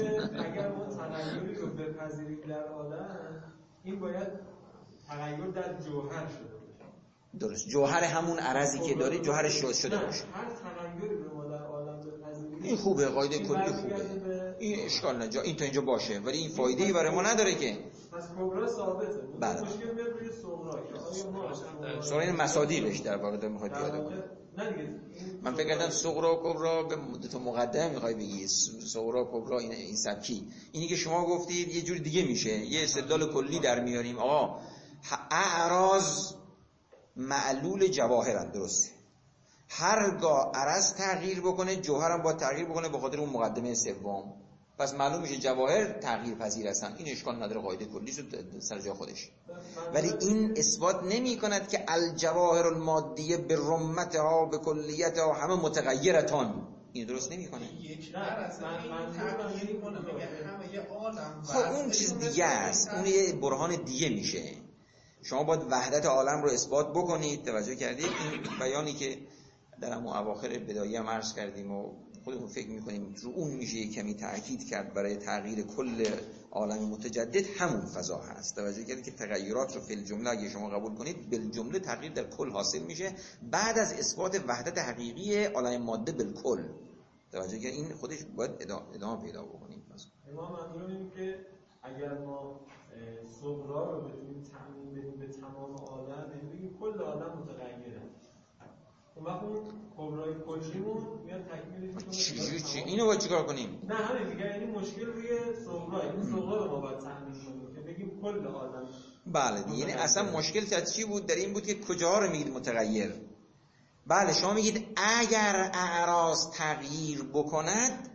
ما تغییری رو بپذیریم در عالم، این باید تغییر در جوهر شده باشه. درست، جوهر همون عرضی که داری جوهرش شده باشه. هر تغییری رو ما در عالم بپذیریم این خوبه، قاعده کلی خوبه، این اشکال نه، این تا اینجا باشه، ولی این فایده‌ای برای ما نداره که. پس کبرا ثابته. بله. مشکل میاد روی صغرا که آیا ما صغرا این مصادیقش در واقع میخواد پیدا کنه. نه دیگه من فکر کردم صغرا و کبرا به مدت مقدمه میخوای بگی. صغرا و کبرا این سبکی. اینی که شما گفتید یه جور دیگه میشه، یه استدلال کلی در میاریم. آقا اعراض معلول جواهرن، درسته. هرگاه عرض تغییر بکنه جوهر هم باید تغییر بکنه به خاطر اون مقدمه سوم. پس معلوم میشه جواهر تغییر پذیر هستن. این اشکال نداره، قاعده کلی شد سر جا خودش. ولی این اثبات نمی کند که الجواهر المادیه به رمتها به کلیتها همه متغیرتان. این درست نمی کنه. یک عرض تغییر کنه میگه همه یه عالم. خب اون چیز دیگه است، اون یه برهان دیگه میشه. شما باید وحدت عالم رو اثبات بکنید. توجه کردید؟ این بیانی که در همون اواخر بدایه هم عرض کردیم و خودمون فکر میکنیم رو اون میشه کمی تأکید کرد برای تغییر کل عالم متجدد، همون فضا هست. توجه کردید که تغییرات رو فی الجمله اگه شما قبول کنید بالجمله تغییر در کل حاصل میشه بعد از اثبات وحدت حقیقی عالم ماده بالکل. توجه کردید؟ این خودش باید ادامه پیدا بکنیم. ما منظور اینه که اگر ما صغرا رو بتونیم تعمیم بدیم به تمام عالم، یعنی بگیم کل عالم متغیره، اون وقت اون کبرای کلیمون میاد تکمیلش میکنه. چی اینو باید چیکار کنیم؟ نه همین دیگه، یعنی مشکل روی صغرا، این صغرا رو ما باید تعمیم کنیم که بگیم کل عالم. بله، یعنی اصلا مشکل چی بود؟ در این بود که کجاها رو میگید متغیر. بله شما میگید اگر اعراض تغییر بکند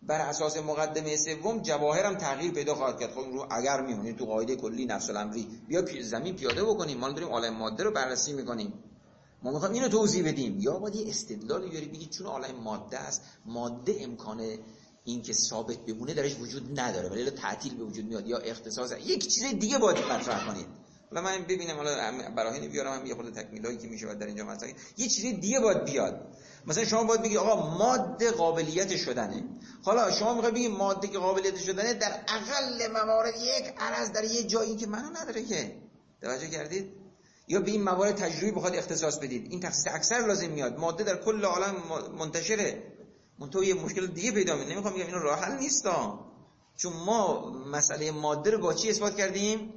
بر اساس مقدمه سوم جواهر هم تغییر پیدا خواهد کرد. خب رو اگر میمونید تو قاعده کلی نفس الامری بیا زمین پیاده بکنیم، ما داریم عالم ماده رو بررسی میکنیم، ما میخوایم اینو توضیح بدیم، یا باید یه استدلالی بیاری بگید چون عالم ماده است، ماده امکان این که ثابت بمونه درش وجود نداره ولی تعطیل به وجود میاد، یا اختصاص یک چیز دیگه باید مطرح کنید. حالا من ببینم حالا براهین بیارم هم یه خورده تکمیلایی که میشه در اینجا مطرح، یه چیز دیگه باید بیاد. مثلا شما باید بگید آقا ماده قابلیت شدنه. حالا شما میخواید بگید ماده که قابلیت شدنه در اقل موارد یک عرض در یه جایی که منو نداره که، توجه کردید؟ یا به این موارد تجربی بخواد اختصاص بدید، این تخصیص اکثر لازم میاد. ماده در کل عالم منتشره، منتها یه مشکل دیگه پیدا میشه. نمیخوام بگم اینو راه حل نیستا، چون ما مسئله ماده رو با چی اثبات کردیم؟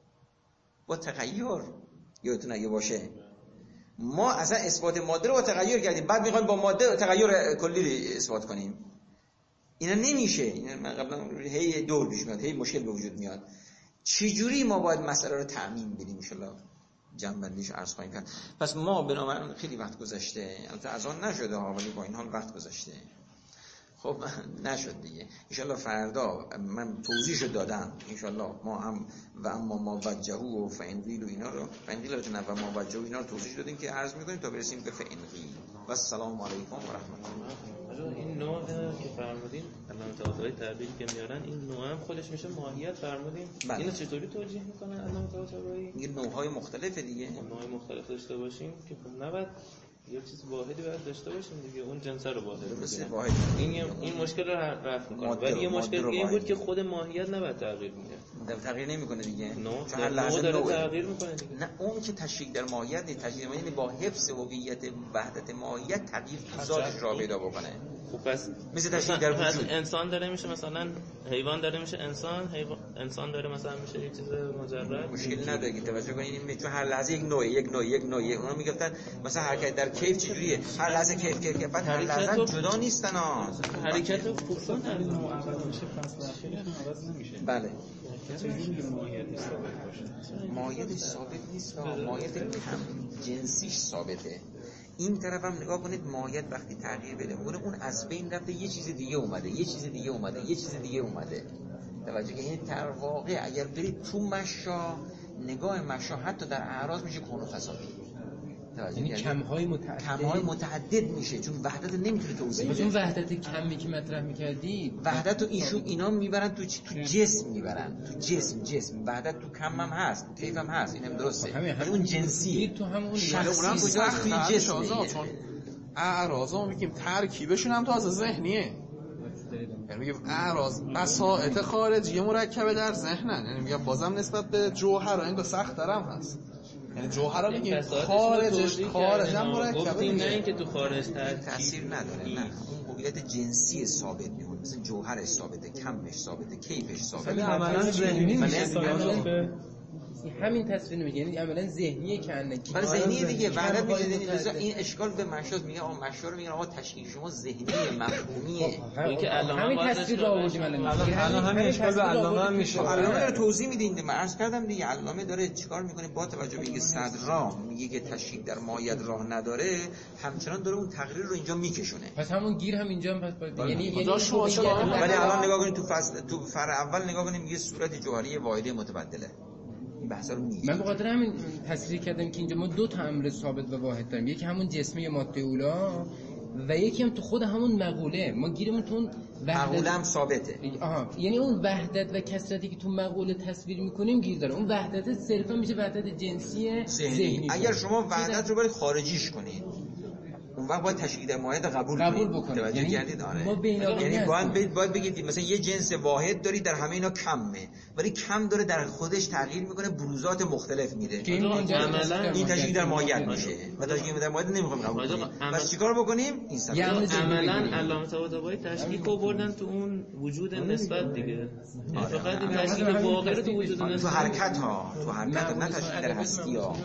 با تغییر. یادتون اگه باشه ما اصلا اثبات ماده رو با تغییر کردیم، بعد میخوایم با ماده تغییر کلی رو اثبات کنیم. اینا نمیشه. اینا من قبلا هی دور پیش میاد، هی مشکل به وجود میاد. چجوری ما باید مسئله رو تعمیم بدیم؟ ان شاءالله جنبندیش عرض خواهیم کرد. پس ما بنابراین خیلی وقت گذشته، البته از آن نشده ها، ولی با این حال وقت گذشته. خب نشد دیگه. ان شاءالله فردا من توضیحشو دادم. ان شاءالله ما هم و اما ما وجهه و فانقیل و اینا رو، فانقیل رو و ما وجهه و اینا رو توضیح دادیم که عرض می‌کنیم تا برسیم به فانقیل. و السلام علیکم و رحمت الله. این نوع که فرمودین علامه طباطبایی تعبیری که میارن، این نوع هم خودش میشه ماهیت فرمودین. اینو چطوری توجیه میکنن علامه طباطبایی؟ میگه نوع‌های مختلفه دیگه. نوع‌های مختلف داشته باشیم که خب نباید یه چیز واحدی باید داشته باشیم دیگه، اون جنس رو واحد بگیرن. این مشکل رو رفع می‌کنه. ولی یه مشکل دیگه این بود که خود ماهیت نباید تغییر می‌کنه. تغییر نمی‌کنه دیگه. چون هر لحظه داره تغییر می‌کنه دیگه. نه اون که تشریک در ماهیت نیست، تشریک یعنی با حفظ هویت وحدت ماهیت تغییر تو ذاتش را پیدا بکنه. خب پس مثل تشریک در وجود انسان داره میشه مثلا حیوان داره میشه انسان داره مثلا میشه یه چیز مجرد. مشکل نداره که توجه کنید، چون هر لحظه یک نوع اونا میگفتن مثلا حرکت در کیف چجوریه، هر لحظه کیف بعد هر لحظه جدا نیستن ها. حرکت فوکسون بله ماهیتش ثابت نیست، ماهیت کم جنسیش ثابته. این طرف هم نگاه کنید، ماهیت وقتی تغییر بده میکنه اون از بین رفته یه چیز دیگه اومده، یه چیز دیگه اومده. توجه که این در واقع اگر برید تو مشا، نگاه مشا حتی در اعراض میشه کون و فسادی. یعنی کم‌های متعدد میشه، چون وحدت نمیتونه توضیح بده. اون وحدت کمی که مطرح می‌کردی، وحدت رو اینا میبرن تو جسم، میبرن تو جسم. وحدت تو کم هم هست، تو کیف هم هست، اینم درسته. اون جنسیه، تو همون شخصی کجاست توی جسم. چون اعراضا میگیم ترکیبشون هم تازه ذهنیه. یعنی میگیم اعراض بساطت خارجی مرکبه در ذهنن، یعنی میگم بازم نسبت به جوهر انگار سخت ترم هست. یعنی جوهر میگیم خارج هم مرکبه، نه اینکه تو خارج تاثیر نداره. نه اون هویت جنسی ثابت میمونه، مثلا جوهرش ثابته، کمش ثابته، کیفش ثابته. عملاً ذهنی میشه. همین تصویر نمیگه، یعنی عملاً ذهنیه که انکی. ولی ذهنیه دیگه، وحدت میشه. این اشکال به مشاز میگه آقا مشا رو میگن آقا تشکیل شما ذهنیه، مفهومیه. این که همین تصویر رو آوردیم الان همین اشکال به علامه هم میشه. علامه داره توضیح میدین، من عرض کردم دیگه. علامه داره چیکار میکنه با توجه به اینکه صدرا میگه که تشکیل در ماهیت راه نداره، همچنان داره اون تقریر رو اینجا میکشونه. پس همون گیر هم اینجا هم پس یعنی ولی الان نگاه کنید تو فرع اول نگاه کنید میگه صورت جوهری واحده متبدله. من به خاطر همین تصریح کردم که اینجا ما دو تا امر ثابت و واحد داریم، یکی همون جسمی ماده اولا و یکی هم تو خود همون مقوله. ما گیرمون تو اون مقوله هم ثابته. یعنی اون وحدت و کثرتی که تو مقوله تصویر میکنیم گیر داره. اون وحدت صرفا میشه وحدت جنسی ذهنی. اگر شما وحدت رو برید خارجیش کنید، اون وقت باید تشکیل در ماهیت قبول بکنید. توجه کردید؟ آره. یعنی باید بگید مثلا یه جنس واحد داری، در همه اینا کمه، ولی کم داره در خودش تغییر میکنه، بروزات مختلف میده. این تشکیل در ماهیت میشه و تشکیل در ماهیت نمیخوام قبول کنیم. پس چیکار بکنیم؟ این عملاً علامه طباطبایی تشکیک رو بردن تو اون وجود نسبت دیگه. فقط این تشکیک واقعی رو تو وجود نسبت، تو حرکت ها نه تشکیل در هستی ها.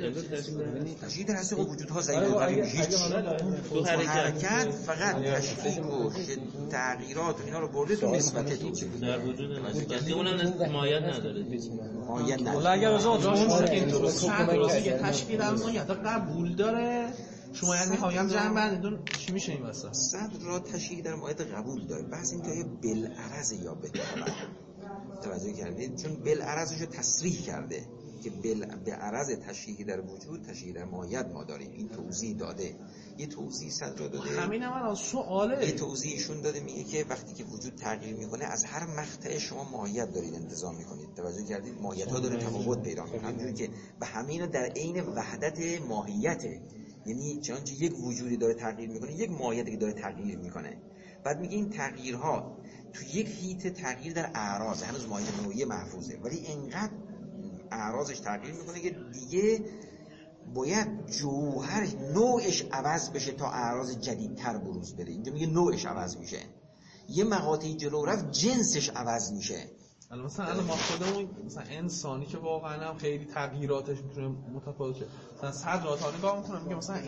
تشکیل در هستی وجودها ضعیف و قوی هیچ. تو حرکت فقط تشکیک و تغییرات اینا رو برده تو نسبت در وجود نسبت، اونم ماهیت نداره. حالا اگر از اون اینطور درسته تشکیل در ماهیت قبول داره، شما یعنی میخوام جنبندتون چی میشه این واسه؟ صدر را تشریح در مایه قبول داره. بحث این که بالعرض یا بالطبع. توجه کردید؟ چون بالعرضش رو تصریح کرده که بالعرض تشریحی در وجود، تشریحی در ماهیت ما داریم. این توضیح داده. یه توضیح صدر داده. همین هم سواله. یه توضیحشون داده میگه که وقتی که وجود تغییر میکنه از هر مقطع شما ماهیت دارید انتظار میکنید. توجه کردید؟ ماهیت ها داره تفاوت پیدا میکنه. همونجوری که به همین در عین وحدت ماهیته. یعنی چنانچه یک وجودی داره تغییر میکنه، یک ماهیتی که داره تغییر میکنه. بعد میگه این تغییرها تو یک هیت تغییر در اعراض، هنوز ماهیت نوعی محفوظه، ولی اینقدر اعراضش تغییر میکنه که دیگه باید جوهر نوعش عوض بشه تا اعراض جدیدتر بروز بده. اینجا میگه نوعش عوض میشه. یه مقاطعی جلو رفت جنسش عوض میشه. مثلا ما خودمون مثلا انسانی که واقعا هم خیلی تغییراتش میتونه متفاوت شه. مثلا صدرات ها نگاه میکنم میگه مثلا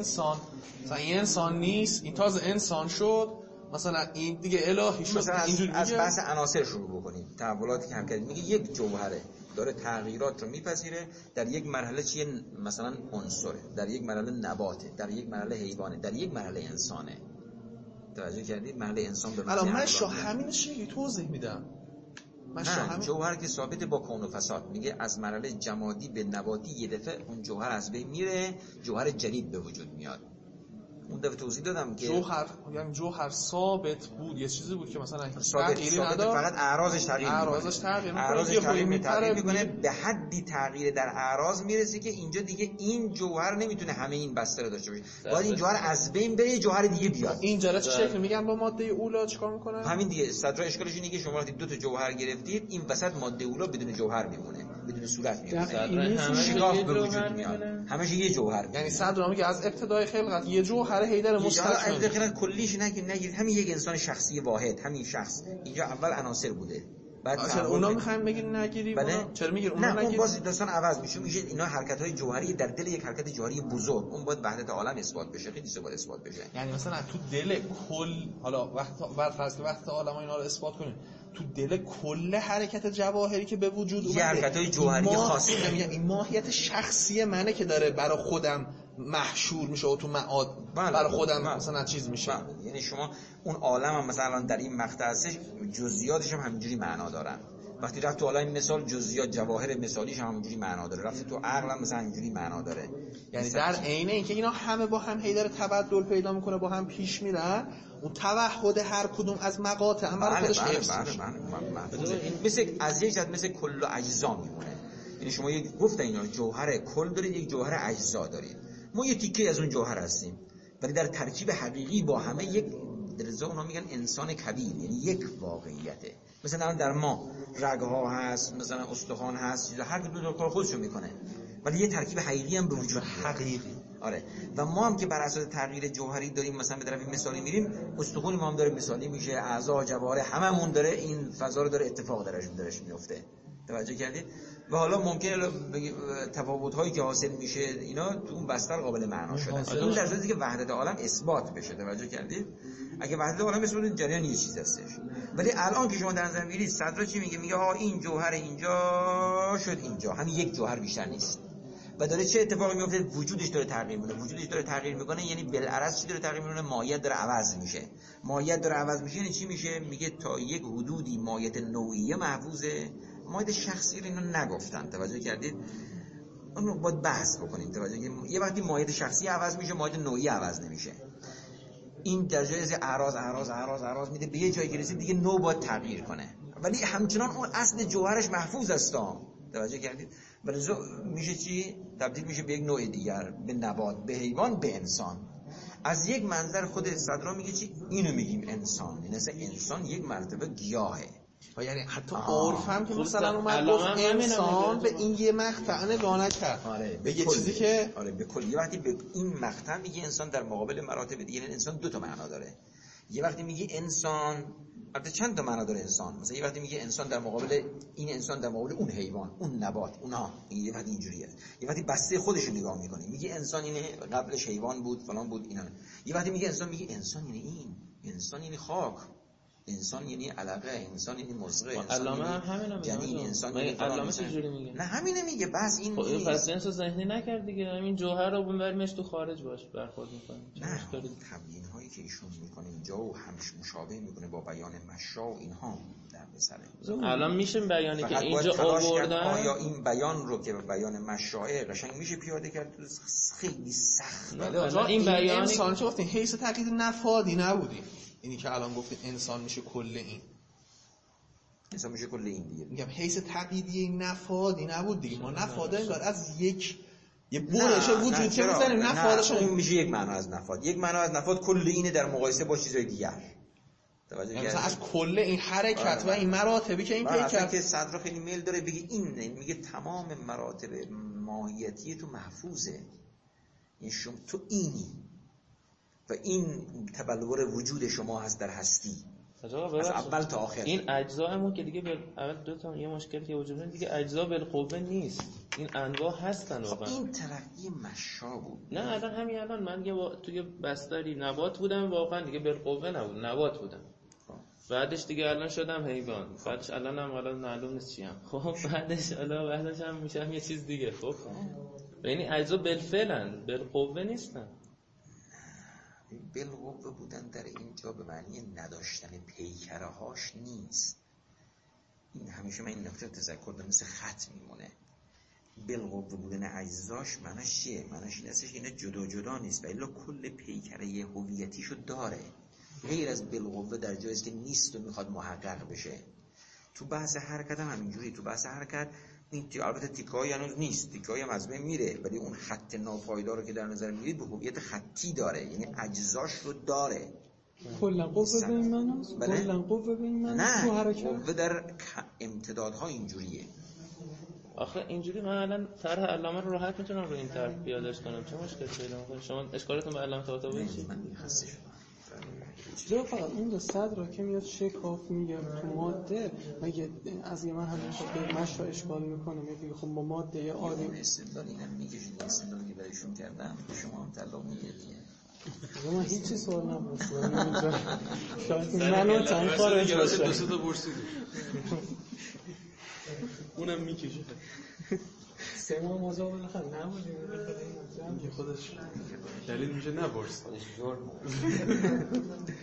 این انسان نیست، این تازه انسان شد، مثلا این دیگه الهی شد. مثلا از بحث عناصر شروع بکنیم. تحولاتی که هم کردیم میگه یک جوهره داره تغییرات رو میپذیره، در یک مرحله چیه؟ مثلا عنصره، در یک مرحله نباته، در یک مرحله حیوانه، در یک مرحله انسانه. توجه کردید؟ مرحله انسان به الان من همینش توضیح میدم. جوهر که ثابته با کون و فساد. میگه از مرحله جمادی به نباتی یه دفعه اون جوهر از بین میره، جوهر جدید به وجود میاد. اون دفعه توضیح دادم که جوهر ثابت بود، یه چیزی بود که مثلا تغییری نداره، فقط اعراضش تغییر میکنه. به حدی تغییر در اعراض میرسه که اینجا دیگه این جوهر نمیتونه همه این بسته رو داشته باشه. باید این جوهر از بین بره، جوهر دیگه بیاد. اینجا چه شکلی میگن با ماده اولا چیکار میکنه؟ همین دیگه. صدر اشکالش اینه که شما وقتی دو تا جوهر گرفتید، این وسط ماده اولا بدون جوهر میمونه، بدون صورت میمونه، شکاف به وجود میاد، همش یه جوهر. یعنی صدر میگه از ابتدای خلقت یه جوهر هیدر مستقیم دقیقاً کلیش نگید، همین یک انسان شخصی واحد، همین شخص اینجا اول عناصر بوده. بعد اونا میخوایم بگین نگیریم. چرا میگین اونا نگیریم؟ اون باز داستان عوض میشه اینا حرکت‌های جوهری در دل یک حرکت جوهری بزرگ، اون باید وحدت عالم اثبات بشه، خیلی باید اثبات بشه. یعنی مثلا تو دل کل، حالا وقت فرض که وقت عالم اینا رو اثبات کنیم، تو دل کل حرکت جواهری که به وجود اومده یه حرکت‌های جوهری خاصی، این ماهیت شخصی منه که داره برای خودم محشور میشه و تو معاد برای خودم مثلا چیز میشه. یعنی شما اون عالم هم مثلا در این مقطع هستش، جزئیاتش هم همینجوری معنا دارن. وقتی رفت تو عالم مثال، جزئیات جواهر مثالیش هم همینجوری معنا داره. رفت تو عقل هم مثلا همینجوری معنا داره. یعنی در عین اینکه اینا همه با هم هی داره تبدل پیدا میکنه، با هم پیش میرن، اون توحد هر کدوم از مقاطع هم برای خودش حفظ میشه. مثل از یک جهت مثل کل و اجزا میمونه. یعنی شما یک گفتن اینا جوهر کل دارید، یک جوهر اجزا دارید. ما یه تیکه از اون جوهر هستیم، ولی در ترکیب حقیقی با همه یک درجه اونا میگن انسان کبیر، یعنی یک واقعیته. مثلا در ما رگ‌ها هست، مثلا استخوان هست، هر کدوم کار خودشو میکنه، ولی یه ترکیب حقیقی هم به وجود حقیقی. آره. و ما هم که بر اساس تغییر جوهری داریم مثلا به طرف مثالی میریم، استخوان ما هم داره مثالی میشه، اعضا، جوارح هممون داره این فضا رو داره اتفاق درش میفته. توجه کردید؟ و حالا ممکنه تفاوت‌هایی که حاصل میشه اینا تو اون بستر قابل معنا شده. اون در صورتی که وحدت عالم اثبات بشه. توجه کردید؟ اگه وحدت عالم اثبات بشه جریان یه چیز هستش. ولی الان که شما در نظر میگیرید صدر چی میگه این جوهر اینجا شد اینجا، همین یک جوهر بیشتر نیست. و داره چه اتفاقی میفته؟ وجودش داره تغییر میکنه. یعنی بالعرض چی داره تغییر میکنه؟ ماهیت داره عوض میشه. یعنی چی میشه؟ میگه تا یک حدودی ماهیت نوعیه محفوظه، ماهیت شخصی رو اینا نگفتن. توجه کردید؟ اون رو باید بحث بکنیم. توجه یه وقتی ماهیت شخصی عوض میشه، ماهیت نوعی عوض نمیشه. این در جای از اعراض میده به یه جایی که رسید دیگه نوع باید تغییر کنه، ولی همچنان اون اصل جوهرش محفوظ است. توجه کردید؟ ولی میشه چی؟ تبدیل میشه به یک نوع دیگر، به نبات، به حیوان، به انسان. از یک منظر خود صدرا میگه چی؟ اینو میگیم انسان. این انسان یک مرتبه گیاهه. و یعنی حتی عرف هم که مثلا اومد گفت انسان به این یه مقطع نگاه نکرد. به یه چیزی که به کل. یه وقتی به این مقطع میگه انسان در مقابل مراتب دیگه، یعنی انسان دو تا معنا داره. یه وقتی میگه انسان، البته چند تا معنا داره انسان. مثلا یه وقتی میگه انسان در مقابل این انسان، در مقابل اون حیوان، اون نبات، اونها، یه وقتی اینجوریه. یه وقتی بسته خودش رو نگاه میکنه، میگه انسان اینه، قبلش حیوان بود، فلان بود، اینا. یه وقتی میگه انسان یعنی این، انسان یعنی خاک، انسان یعنی علقه، انسان یعنی مزغه، علامه همین میگه. یعنی انسان یعنی علامه چجوری میگه؟ نه همینه میگه، بس این نیست. پس جنسو ذهنی نکرد دیگه، همین جوهر رو ببریمش تو خارج باش برخورد میکنه. نه تبیین هایی که ایشون میکنه اینجا و همش مشابه میکنه با بیان مشا و اینها در مثلا. الان میشه بیانی که اینجا آوردن آیا این بیان رو که بیان مشاعه قشنگ میشه پیاده کرد؟ خیلی سخت. این بیانی انسان چه گفتین حیث تقیید نفادی نبودی، اینی که الان گفتین انسان میشه کل این، انسان میشه کل این دیگه. میگم حیث تقییدی نفادی نبود دیگه. ما نفاده انگار از یه برش وجود که میزنیم نفادش اون میشه یک معنا از نفاد. یک معنا از نفاد کل اینه در مقایسه با چیزهای دیگر. مثلا از کل این حرکت و این مراتبی که این پیکر که صدر خیلی میل داره بگه این میگه تمام مراتب ماهیتی تو محفوظه، این شما تو اینی و این تبلور وجود شما هست در هستی از اول تا آخر. این اجزامون که دیگه اول دو تا یه مشکلی که وجود داره دیگه، اجزا بالقوه نیست، این انواع هستن واقعا. این ترقی مشا بود. نه الان همین الان من یه توی بستری نبات بودم واقعا دیگه بالقوه نبود، نبات بودم. بعدش دیگه الان شدم حیوان، بعدش الانم حالا معلوم نیست چیم. خب بعدش هم میشم یه چیز دیگه. خب یعنی اجزا بالفعلن، بالقوه نیستن. بالقوه بودن در اینجا به معنی نداشتن پیکره هاش نیست. این همیشه من این نکته تذکر دارم، مثل خط میمونه. بالقوه بودن اجزاش معنیش چیه؟ معنیش این هستش که اینا جدا جدا نیست و الا کل پیکره هویتیشو داره. غیر از بالقوه در جایی است که نیست و میخواد محقق بشه. تو بحث حرکت هم همینجوری. تو بحث حرکت این البته تیکه‌ای هنوز نیست، تیکه‌ای هم از بین میره، ولی اون خط ناپایدار رو که در نظر میگیرید به هویت خطی داره، یعنی اجزاش رو داره. کلا قوه به این معناست؟ کلا قوه به این معناست تو حرکت؟ قوه در امتدادها اینجوریه. آخه اینجوری من الان طرح علامه رو راحت میتونم رو این طرح پیادهش کنم، چه مشکلی پیدا می‌کنه؟ شما اشکالتون به علامه طباطبایی چیه؟ من خسته شدم. چرا فقط اون دو صدر که میاد شکاف میگه تو ماده، مگه از یه من همیشه به مشا اشکال میکنه، میگه خب با ماده یه عادی استدلال اینم میکشید، استدلالی که برایشون کردم شما هم طلاق میگیرید. من هیچی سوال نمی‌پرسم. شاید منو چند خارج باشه. دوست تا پرسید. اونم میکشه. سه ماه موضوع بالاخره نبودیم خودش دلیل میشه نپرس.